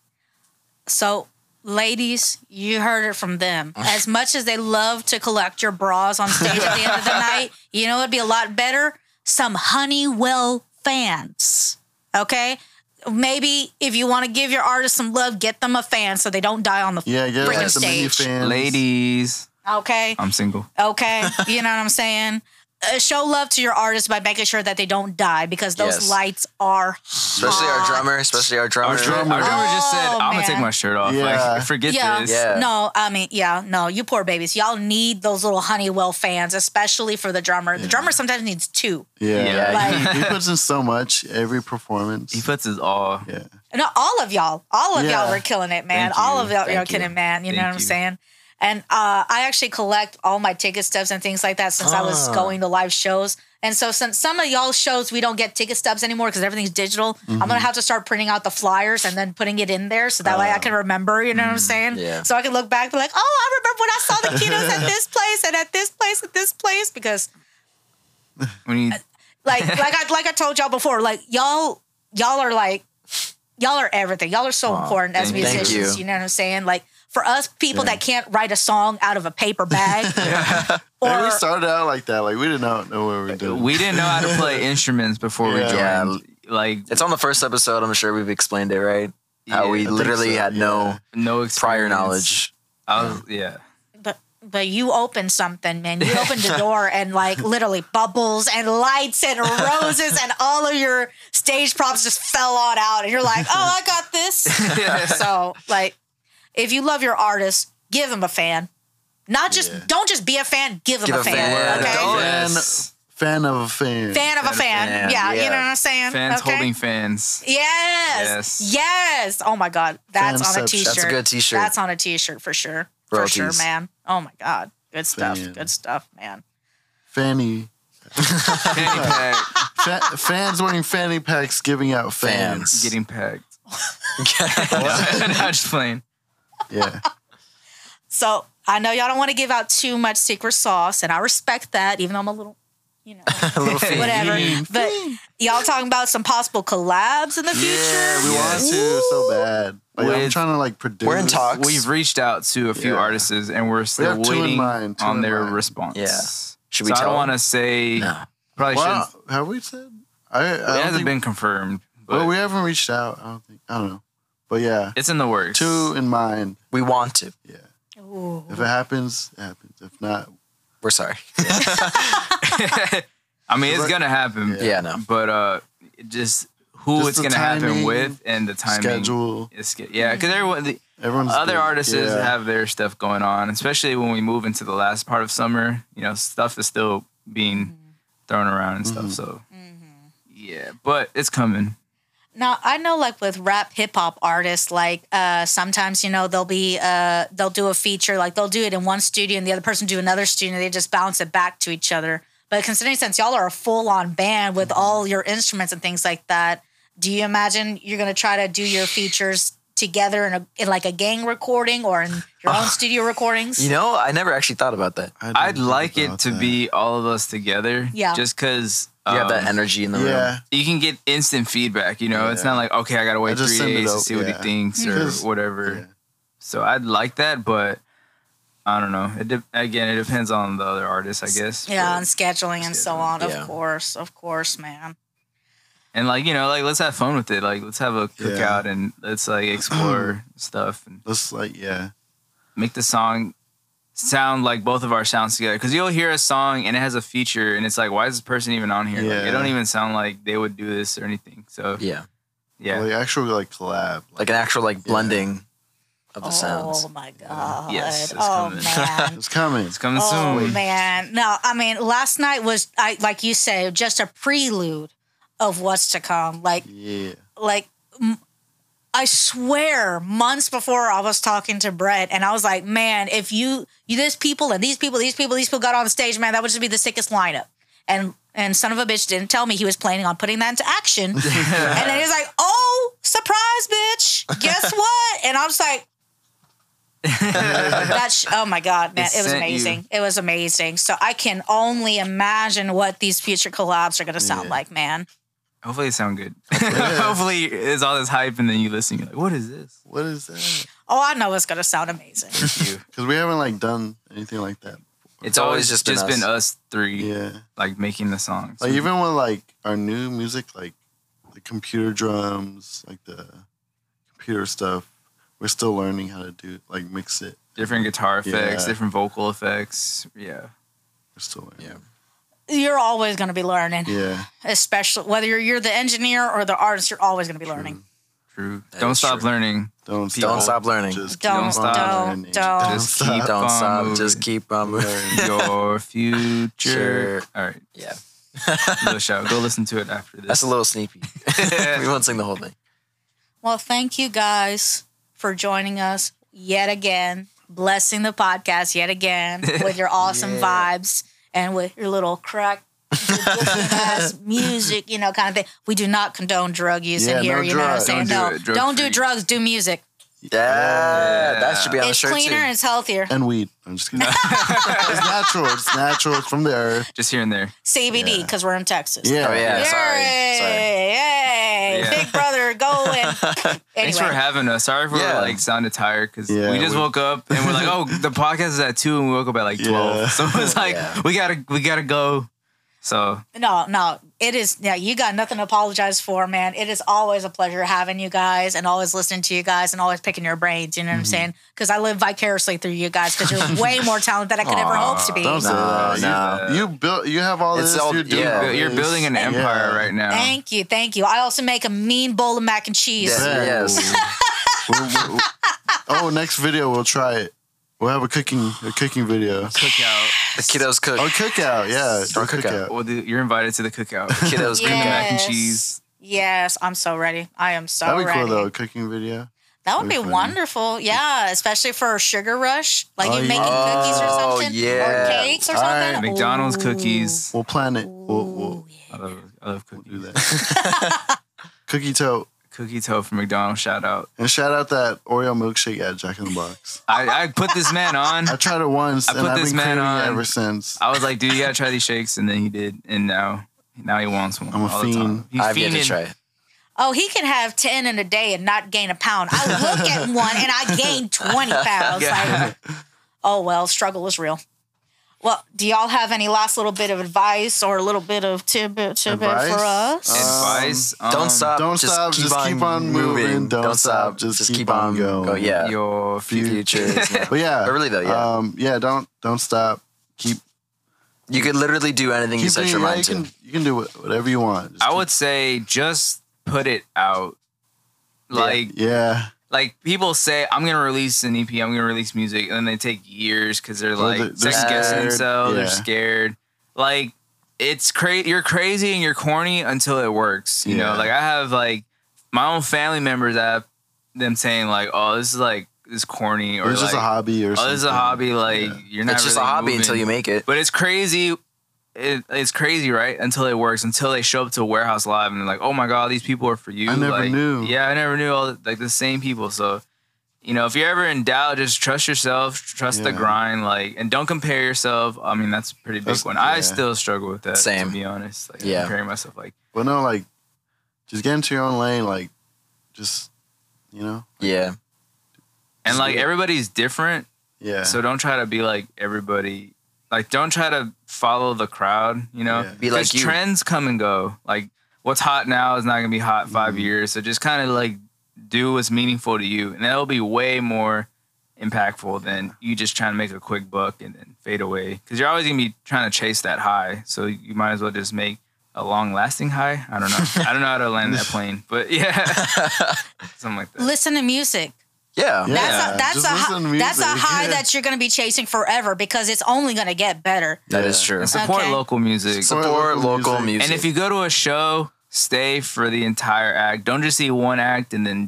So, ladies, you heard it from them. As much as they love to collect your bras on stage at the end of the night, you know it'd be a lot better? Some Honeywell fans. Okay? Maybe if you want to give your artist some love, get them a fan so they don't die on the
Yeah, get
freaking
the mini
stage.
fans.
Ladies,
Okay?
I'm single.
Okay? You know what I'm saying? Show love to your artist by making sure that they don't die because those
Yes.
lights are
Especially our drummer.
Our drummer just said,
Oh,
"I'm gonna take
man.
my shirt off."
Yeah.
Like, forget
Yeah.
this.
Yeah.
No, I mean, yeah, no, you poor babies. Y'all need those little Honeywell fans, especially for the drummer. The drummer sometimes needs 2.
Yeah,
Yeah.
Like-
he puts in so much every performance.
He puts his all.
Yeah,
No, all of y'all
Yeah.
were killing it, man.
Thank
All
you.
of y'all
Thank
are killing
you.
it, man. You know
Thank
what I'm
you.
saying? And I actually collect all my ticket stubs and things like that since I was going to live shows. And so since some of y'all shows we don't get ticket stubs anymore because everything's digital, I'm gonna have to start printing out the flyers and then putting it in there so that way I can remember. You know what I'm saying?
Yeah.
So I can look back and be like, oh, I remember when I saw the kiddos at this place and at this place at this place because
When you
like I told y'all before, like y'all are everything. Y'all are so important as
thank you.
musicians. You know what I'm saying? Like for us people that can't write a song out of a paper bag,
and we
or
started out like that. Like we did not know what we were doing.
we didn't know how to play instruments before we
Yeah.
joined. Like
It's on the first episode. I'm sure we've explained it, right? How
Yeah,
we
I think
literally
so,
had
yeah.
no experience.
prior knowledge.
I was, yeah.
but you opened something, man. You opened a door and like literally bubbles and lights and roses and all of your stage props just fell on out, and you're like, oh, I got this. So like, if you love your artist, give them a fan. Not just don't just be a fan. Give them
Give
a
a
fan.
fan.
Okay.
Don't-
Yes.
Fan of a fan.
Fan of a fan.
fan,
Yeah, you
yeah.
know what I'm saying?
Fans
Okay?
holding fans.
Yes.
Yes.
Yes. Oh my God. That's on a
Fanception.
t-shirt.
That's a good t-shirt.
That's on a t-shirt for sure. For
Royalties.
sure, man. Oh my God. Good stuff.
Fan.
Good stuff, man.
Fanny.
Fanny pack.
Fans wearing fanny packs, giving out fans.
Getting packed. Not just playing.
Yeah.
So I know y'all don't want to give out too much secret sauce, and I respect that, even though I'm a little, you know, whatever. But y'all talking about some possible collabs in the future?
Yeah, we want to so bad. Like, I'm
With-
trying to like produce.
We're in talks.
We've reached out to a few
Yeah.
artists and we're still
have two in
waiting
mind, two
on
in
their
mind.
response.
Yeah. Should we
so I
tell
don't
them?
want to say.
No.
Probably
Well,
shouldn't.
have we said? I
It
don't
hasn't
think,
been confirmed. But
Well, we haven't reached out. I don't know. But yeah,
it's in the works.
2 in mind.
We want to.
Yeah.
Ooh.
If it happens, it happens. If not,
We're sorry.
I mean, it's
Like-
gonna happen.
Yeah, no.
But just who
Just
it's
the
gonna happen
timing,
with and the timing.
schedule.
Yeah, because everyone,
Everyone's
other
big.
artists
Yeah.
have their stuff going on, especially when we move into the last part of summer. You know, stuff is still being thrown around and stuff. So, yeah, but it's coming.
Now I know, like with rap hip hop artists, like sometimes you know they'll do a feature, like they'll do it in one studio and the other person do another studio, and they just bounce it back to each other. But considering since y'all are a full on band with all your instruments and things like that, do you imagine you're gonna try to do your features together in like a gang recording or in your own studio recordings?
You know, I never actually thought about that.
I
I'd
didn't
like
think
it
about
to
that.
be all of us together.
Yeah.
Just because
You have that energy in the room.
Yeah.
you can get instant feedback. You know, it's
Yeah.
not like, okay, I got to wait
I just
3
send it
days to
out,
see what he
yeah.
thinks or
Because-
whatever.
Yeah.
So I'd like that, but I don't know. Again, it depends on the other artist, I guess.
Yeah,
But-
and scheduling and so on.
Yeah.
Of course, man.
and like, you know, like let's have fun with it. Like let's have a cookout and let's like explore stuff and
Let's yeah.
make the song sound like both of our sounds together. Because you'll hear a song and it has a feature and it's like, why is this person even on here? Like,
Yeah.
it don't even sound like they would do this or anything. So
Yeah.
yeah.
Like actual like collab.
Like an actual like blending of the sounds.
Oh my God.
Yes, it's
oh
coming.
man.
It's coming.
It's coming
Oh
soon.
man, no, I mean last night was like you say, just a prelude of what's to come.
Yeah.
I I swear, months before I was talking to Brett, and I was like, man, if these people got on the stage, man, that would just be the sickest lineup. And son of a bitch didn't tell me he was planning on putting that into action. And then he was like, oh, surprise, bitch. Guess what? And I was like, oh my God, man. It was amazing. It was amazing. So I can only imagine what these future collabs are going to sound like, man.
Hopefully they sound good. Hopefully it's all this hype and then you listen, you're like, what is this?
What is that?
Oh, I know it's going to sound amazing.
Because we haven't like done anything like that.
It's always just been us three, like making the songs.
Like even with like our new music, like the computer drums, like the computer stuff, we're still learning how to do like mix it.
Different guitar effects, different vocal effects. Yeah,
we're still learning.
Yeah.
You're always going to be learning.
Yeah.
Especially whether you're the engineer or the artist, you're always going to be learning.
True. Don't stop learning.
Don't stop learning.
Just
don't stop.
Just keep on moving.
Your future.
Sure.
All right.
Yeah.
Little shout. Go listen to it after this.
That's a little sneaky. We won't sing the whole thing.
Well, thank you guys for joining us yet again, blessing the podcast yet again with your awesome vibes and with your little crack ass music, you know, kind of thing. We do not condone drug use in here.
No
you know what I'm saying? Don't do drugs. Do music.
Yeah, that should be on the
It's
shirt
cleaner
too.
and it's healthier.
And weed. I'm just kidding. It's natural. It's natural. It's from the earth.
Just here and there.
CBD, because we're in Texas.
Yeah.
Oh yeah, sorry.
Yay!
Yeah.
Big brother going.
Thanks for having us. Sorry if we like sounded tired because we just woke up and we're like, oh, the podcast is at 2 and we woke up at like 12.
Yeah.
So it's like we gotta go. So
No, it is. Yeah, you got nothing to apologize for, man. It is always a pleasure having you guys and always listening to you guys and always picking your brains. You know what I'm saying? Because I live vicariously through you guys because you're way more talented than I could ever hope to be.
Don't say that.
No.
You have all this. You're doing all this.
you're building an empire right now.
Thank you. I also make a mean bowl of mac and cheese.
Yes.
Next video we'll try it. We'll have a cooking video.
Cookout.
The kiddos cook.
Oh, cookout, yeah.
Start cookout.
Well, you're invited to the cookout.
Kiddos cook
Mac and cheese.
Yes, I'm so ready. I am so ready.
That'd be cool though, a cooking video.
That would be wonderful. Yeah, especially for a sugar rush. Like you making cookies or something.
Yeah.
Or cakes or something.
Right.
McDonald's cookies.
We'll plan it. We'll
I love cookies.
do that. Cookie toe.
Cookie toe from McDonald's. Shout out.
And shout out that Oreo milkshake at Jack in the Box.
I put this man on.
I tried it once and I've been craving it ever since.
I was like, dude, you gotta try these shakes, and then he did, and now he wants one.
I'm a
all
fiend.
the time. He's
I've yet to
fiending.
try it.
Oh, he can have 10 in a day and not gain a pound. I look at one and I gain 20 pounds. Like, oh, well, struggle is real. Well, do y'all have any last little bit of advice or a little bit of tidbit for us?
Advice.
Don't stop.
Don't stop. Just keep on moving. Don't stop. Just keep on going.
Yeah.
Your
Future.
But yeah.
But really though, yeah.
Don't stop.
You could literally do anything you set your mind to.
You can do whatever you want.
I would say just put it out. Like people say, I'm gonna release an EP, I'm gonna release music, and then they take years because they're like
they're
second guessing
scared.
themselves.
Yeah.
They're scared. Like it's crazy. You're crazy and you're corny until it works. You know, like I have like my own family members that have them saying like, "Oh, this is corny," or
it's just a hobby, or something.
"Oh, this is a hobby." Like you're not.
It's just
really
a hobby
moving.
until you make it.
But it's crazy. It's crazy, right? Until it works. Until they show up to a warehouse live and they're like, "Oh my god, these people are for you."
I never knew.
Yeah, I never knew all the same people. So, you know, if you're ever in doubt, just trust yourself, trust the grind, and don't compare yourself. I mean, that's a pretty big one. I still struggle with that.
Same.
To be honest. Comparing myself,
But no, just get into your own lane. Just,
Yeah.
And everybody's different.
Yeah.
So don't try to be like everybody. Don't try to follow the crowd, you know?
Yeah.
Be like you.
Trends come and go. What's hot now is not going to be hot 5 years. So just kind of do what's meaningful to you. And that'll be way more impactful than you just trying to make a quick buck and then fade away. Because you're always going to be trying to chase that high. So you might as well just make a long-lasting high. I don't know. I don't know how to land that plane. But yeah, something like that.
Listen to music.
Yeah.
That's a high that you're going to be chasing forever because it's only going to get better.
That is true.
And support local music.
Support local music.
And if you go to a show, stay for the entire act. Don't just see one act and then dip.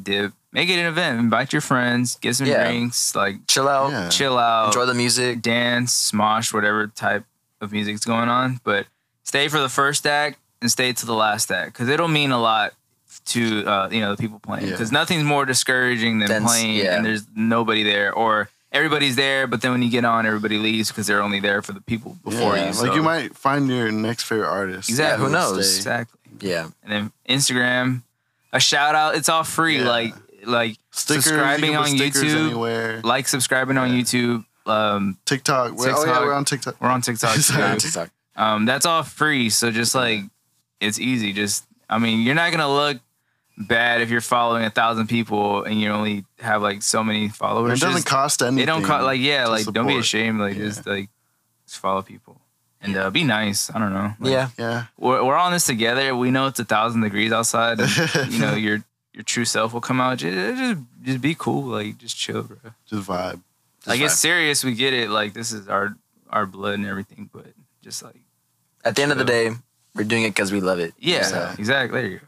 make it an event. Invite your friends, get some drinks, like
chill out,
Yeah.
chill out,
enjoy the music.
dance, smosh, whatever type of music's going on. But stay for the first act and stay to the last act because it'll mean a lot to the people playing.
Yeah.
Because nothing's more discouraging than
Then,
playing
yeah.
and there's nobody there, or everybody's there, but then when you get on, everybody leaves because they're only there for the people before
Yeah,
you.
like
so-
you might find your next favorite artist.
Exactly.
who knows?
Exactly.
Yeah.
And then Instagram, a shout out. It's all free.
Yeah.
Like
Stickers,
subscribing
you can
on
put stickers
YouTube.
anywhere.
Like subscribing on YouTube.
TikTok. Oh yeah,
TikTok.
we're on TikTok.
We're on TikTok
Sorry.
too.
TikTok.
That's all free. So just like it's easy. Just you're not gonna look bad if you're following 1,000 people and you only have like so many followers.
It doesn't
Just-
cost anything.
It don't cost
to
don't be
support.
ashamed.
Yeah.
Just follow people and be nice. I don't know. Like,
Yeah.
Yeah.
we're on this together. We know it's 1,000 degrees outside. And, your true self will come out. Just be cool. Like just chill, bro.
Just vibe.
Like
vibe.
it's serious. We get it. Like this is our blood and everything. But just like
At the end of the day, we're doing it because we love it.
yeah,
So,
exactly. There you go.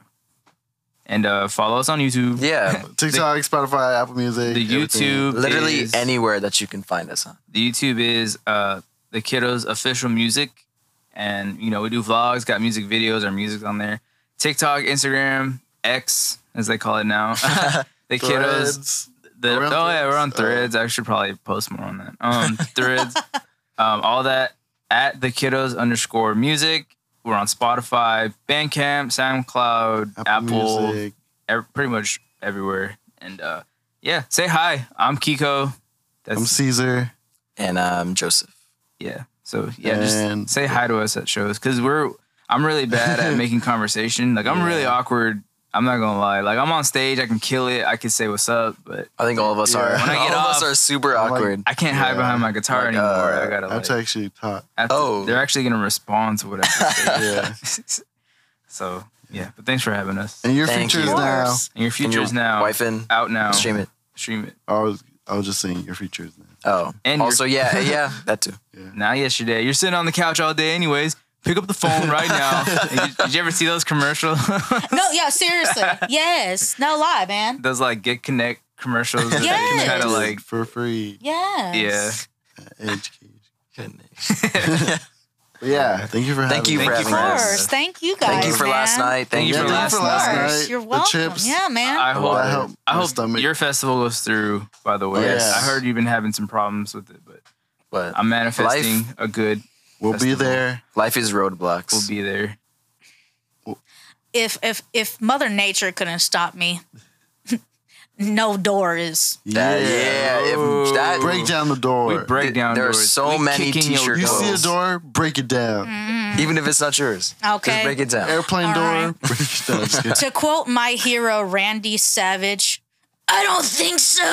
And follow us on YouTube.
yeah.
TikTok, Spotify, Apple Music.
The
everything.
YouTube,
Literally
is,
anywhere that you can find us on.
The YouTube is the Kiddos official music, and we do vlogs, got music videos, our music's on there. TikTok, Instagram, X as they call it now. The Kiddos.
Threads. We're on
We're on
Threads.
Threads. I should probably post more on that. Threads, all that at the Kiddos_music. We're on Spotify, Bandcamp, SoundCloud, Apple,
Music.
pretty much everywhere. And say hi. I'm Kiko.
I'm Caesar.
And Joseph.
Yeah. So yeah,
And-
just say hi to us at shows because I'm really bad at making conversation. Like I'm really awkward. I'm not gonna lie. Like I'm on stage, I can kill it. I can say what's up, but
I think all of us
Yeah.
are.
When
I get
all of us
off,
are super
I'm like-
awkward.
I can't hide
Yeah.
behind my guitar
Like,
anymore. I gotta
I have to actually talk.
they're actually gonna respond to whatever. I say.
Yeah.
So yeah, but thanks for having us.
And your
Thank
features
you.
Of
now.
course.
And your
And
future
your
is now
wife in.
out now.
Stream it.
Stream it.
I was just saying your features now.
Oh.
And
also, yeah, that too.
Not yesterday. You're sitting on the couch all day, anyways. Pick up the phone right now. Did you ever see those commercials?
No, yeah, seriously. Yes. No lie, man.
Those like Get Connect commercials.
Yes.
Kind of like
for free.
Yes.
yeah.
Education. But yeah, thank you for having
Thank you
me.
for
Thank you
having
Of
for
us.
course. Thank you guys.
Thank you for
man.
last night. Thank you
Yeah,
for
thank
last
you for
night.
last
Of course.
night.
You're
The
welcome.
chips.
Yeah, man.
I hope,
that helped
I
my
hope
stomach.
your festival goes through, by the way.
Yes.
I heard you've been having some problems with it, but
But
I'm manifesting a good
We'll be
festival.
there.
life is roadblocks.
We'll be there.
If Mother Nature couldn't stop me, no door is.
That- if that
Break down the door.
We break down
There are
doors.
so
We
many
kick in your
t-shirt
You see a
doors.
door, break it down.
even if it's not yours.
Okay.
Just break it down.
Airplane
All
door,
right.
break it down. Just kidding.
To quote my hero Randy Savage, I don't think so.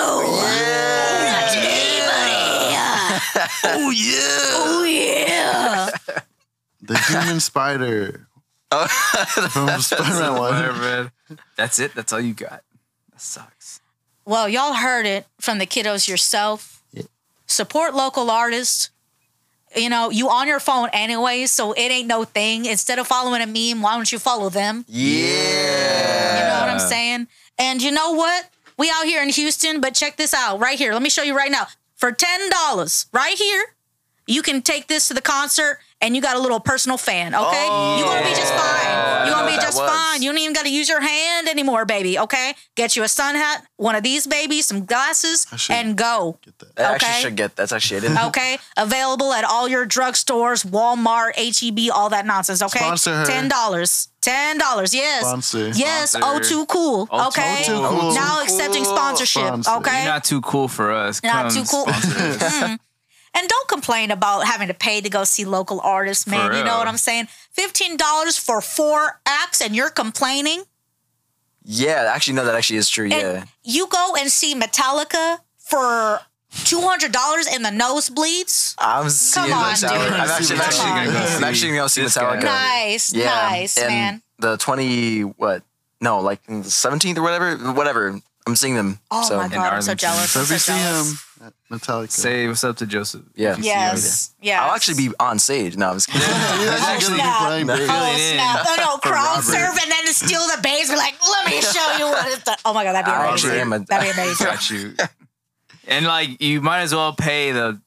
Not today, buddy.
Oh yeah.
Oh yeah.
The human spider from Spider-Man 1.
Whatever. That's it. That's all you got. That sucks.
Well, y'all heard it from the kiddos yourself. Support local artists. You on your phone anyway, so it ain't no thing. Instead of following a meme, why don't you follow them?
Yeah.
You know what I'm saying? And you know what? We out here in Houston, but check this out right here. Let me show you right now. For $10, right here, you can take this to the concert and you got a little personal fan, okay? You're going to be just fine. You're going to be
that
just
was.
fine. You don't even got to use your hand anymore, baby, okay? Get you a sun hat, one of these babies, some glasses,
I should
and go.
Get that.
I actually
Okay.
should get. That's actually I didn't.
Okay, available at all your drugstores, Walmart, HEB, all that nonsense. Okay,
Sponsor her.
$10. Yes,
Sponsor.
yes.
Sponsor.
O2 cool.
O2
Okay,
cool. O2
now
cool.
accepting sponsorship.
Sponsor.
Okay,
You're not too cool for us.
Not
Come
too cool.
sponsor us.
and don't complain about having to pay to go see local artists, man.
For
You know
real.
what I'm saying? $15 for 4 acts, and you're complaining.
Yeah, actually, no, that actually is true. Yeah.
And you go and see Metallica for $200 in the nosebleeds.
I'm seeing
on,
this.
dude.
I'm actually gonna go see
this guy.
Metallica.
Nice,
Yeah,
nice,
and
man.
The 20 what? No, like the 17th or whatever. I'm seeing them.
Oh
so.
my God, I'm so
Arlington.
jealous.
So
I'm
if you
so
see
jealous.
him at Metallica,
Say what's up to Joseph.
Yeah.
if you see him.
Yes, yes.
I'll actually be on stage. No, I'm just kidding.
he's actually gonna be
snap.
playing
Oh,
bass.
Really in
snap. Oh, no, crowd
Robert.
surf and then to steal the bass. We're like, look Let me show you what it's done. Oh my God, that'd be
I
amazing.
actually am a-
That'd be amazing.
Got you. And like, you might as well pay the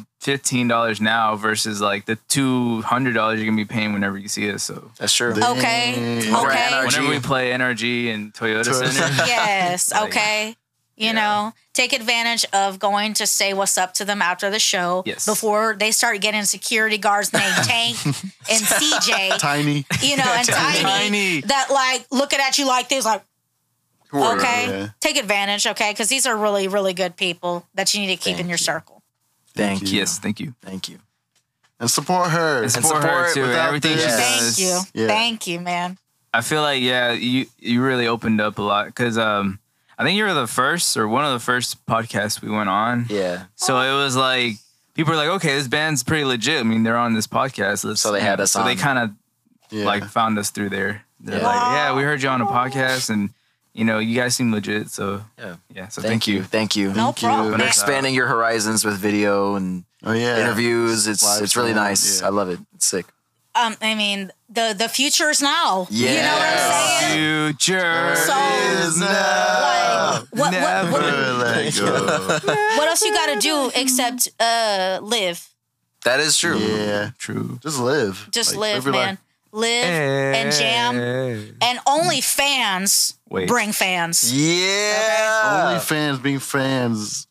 $15 now versus like the $200 you're gonna be paying whenever you see us. So
That's true.
Okay.
Dang.
Okay.
NRG.
whenever we play NRG and Toyota
Toyota.
Center,
Yes.
Like,
Okay. You know, take advantage of going to say what's up to them after the show.
Yes.
Before they start getting security guards named Tank and CJ,
Tiny.
you know, and Tiny,
Tiny.
that like looking at you like this, like, okay,
Yeah.
take advantage, okay? Because these are really, really good people that you need to keep in
Thank
your
you.
circle.
Thank you.
yes, thank you.
Thank you.
And support her.
And support her
support
too.
without
Everything she
this.
does.
Thank you.
Yeah.
Thank you, man.
I feel like, yeah, you really opened up a lot because I think you were the first or one of the first podcasts we went on.
Yeah.
So it was like, people were like, okay, this band's pretty legit. I mean, they're on this podcast.
So they had us
So they
on.
kind of
Yeah.
like found us through there. They're
Yeah.
like, yeah, we heard you on a podcast and, you know, you guys seem legit. So
Yeah.
So
Thank you. Thank you.
No
Thank you.
problem.
And
man.
expanding your horizons with video and
Oh yeah.
interviews. It's really
Lifestyle,
nice.
yeah.
I love it. It's sick.
I mean, the future is now.
Yeah.
You know what I'm saying?
Future
So,
is now.
Like, what
Never
Let go.
what else you got to do except live?
That is true.
Yeah.
True.
Just live.
Just
Like,
live,
live your
man. Live and jam. And only fans
Wait.
bring fans.
Yeah.
Only fans being fans.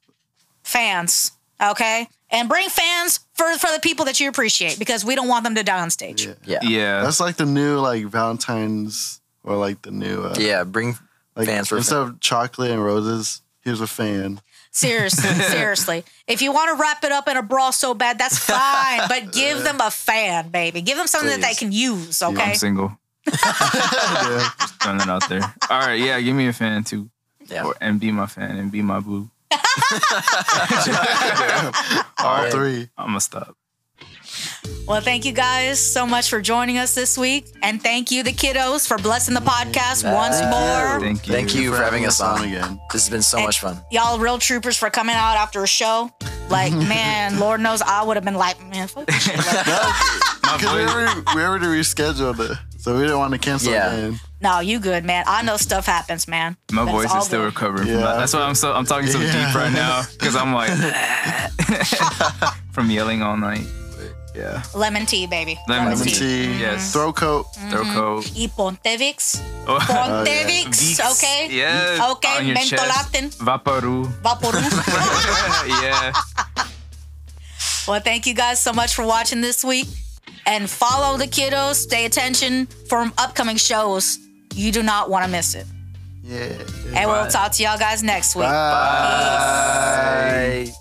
Fans. Okay? And bring fans for the people that you appreciate because we don't want them to die on stage.
Yeah.
Yeah.
Yeah.
That's like the new like Valentine's or like the new
Yeah. Bring
like
fans for
instead of chocolate and roses, here's a fan.
Seriously, seriously. If you want to wrap it up in a bra so bad, that's fine. But give them a fan, baby. Give them something that they
Please.
can use, okay?
I'm single.
Yeah.
Just throwing it out there. All right, yeah, give me a fan too.
Yeah.
And be my fan and be my boo.
All three.
I'm gonna stop.
Well, thank you guys so much for joining us this week. And thank you, the kiddos, for blessing the podcast once more.
Thank you.
Thank you for having us on
again.
This has been so much fun.
Y'all real troopers for coming out after a show. Like, man, Lord knows I would have been like, man, fuck this shit. Like,
Because we already rescheduled it, so we didn't want to cancel
Yeah.
again.
no, you good, man. I know stuff happens, man.
My
But it's
voice
all
is still
good.
recovering from
Yeah.
that. That's why I'm talking so
Yeah.
deep right now because I'm like from yelling all night. Yeah.
Lemon tea, baby.
Lemon
Lemon
tea.
tea.
Yes.
Throat coat.
Throat coat.
Y Pontevix.
Oh.
Pontevix,
Vicks.
okay?
Yes.
Okay,
On your chest.
mentolatin.
Vaporu.
Vaporu.
Yeah.
Well, thank you guys so much for watching this week. And follow the kiddos. Stay attention for upcoming shows. You do not want to miss it.
Yeah.
And we'll
Bye.
talk to y'all guys next week.
Bye.
Bye.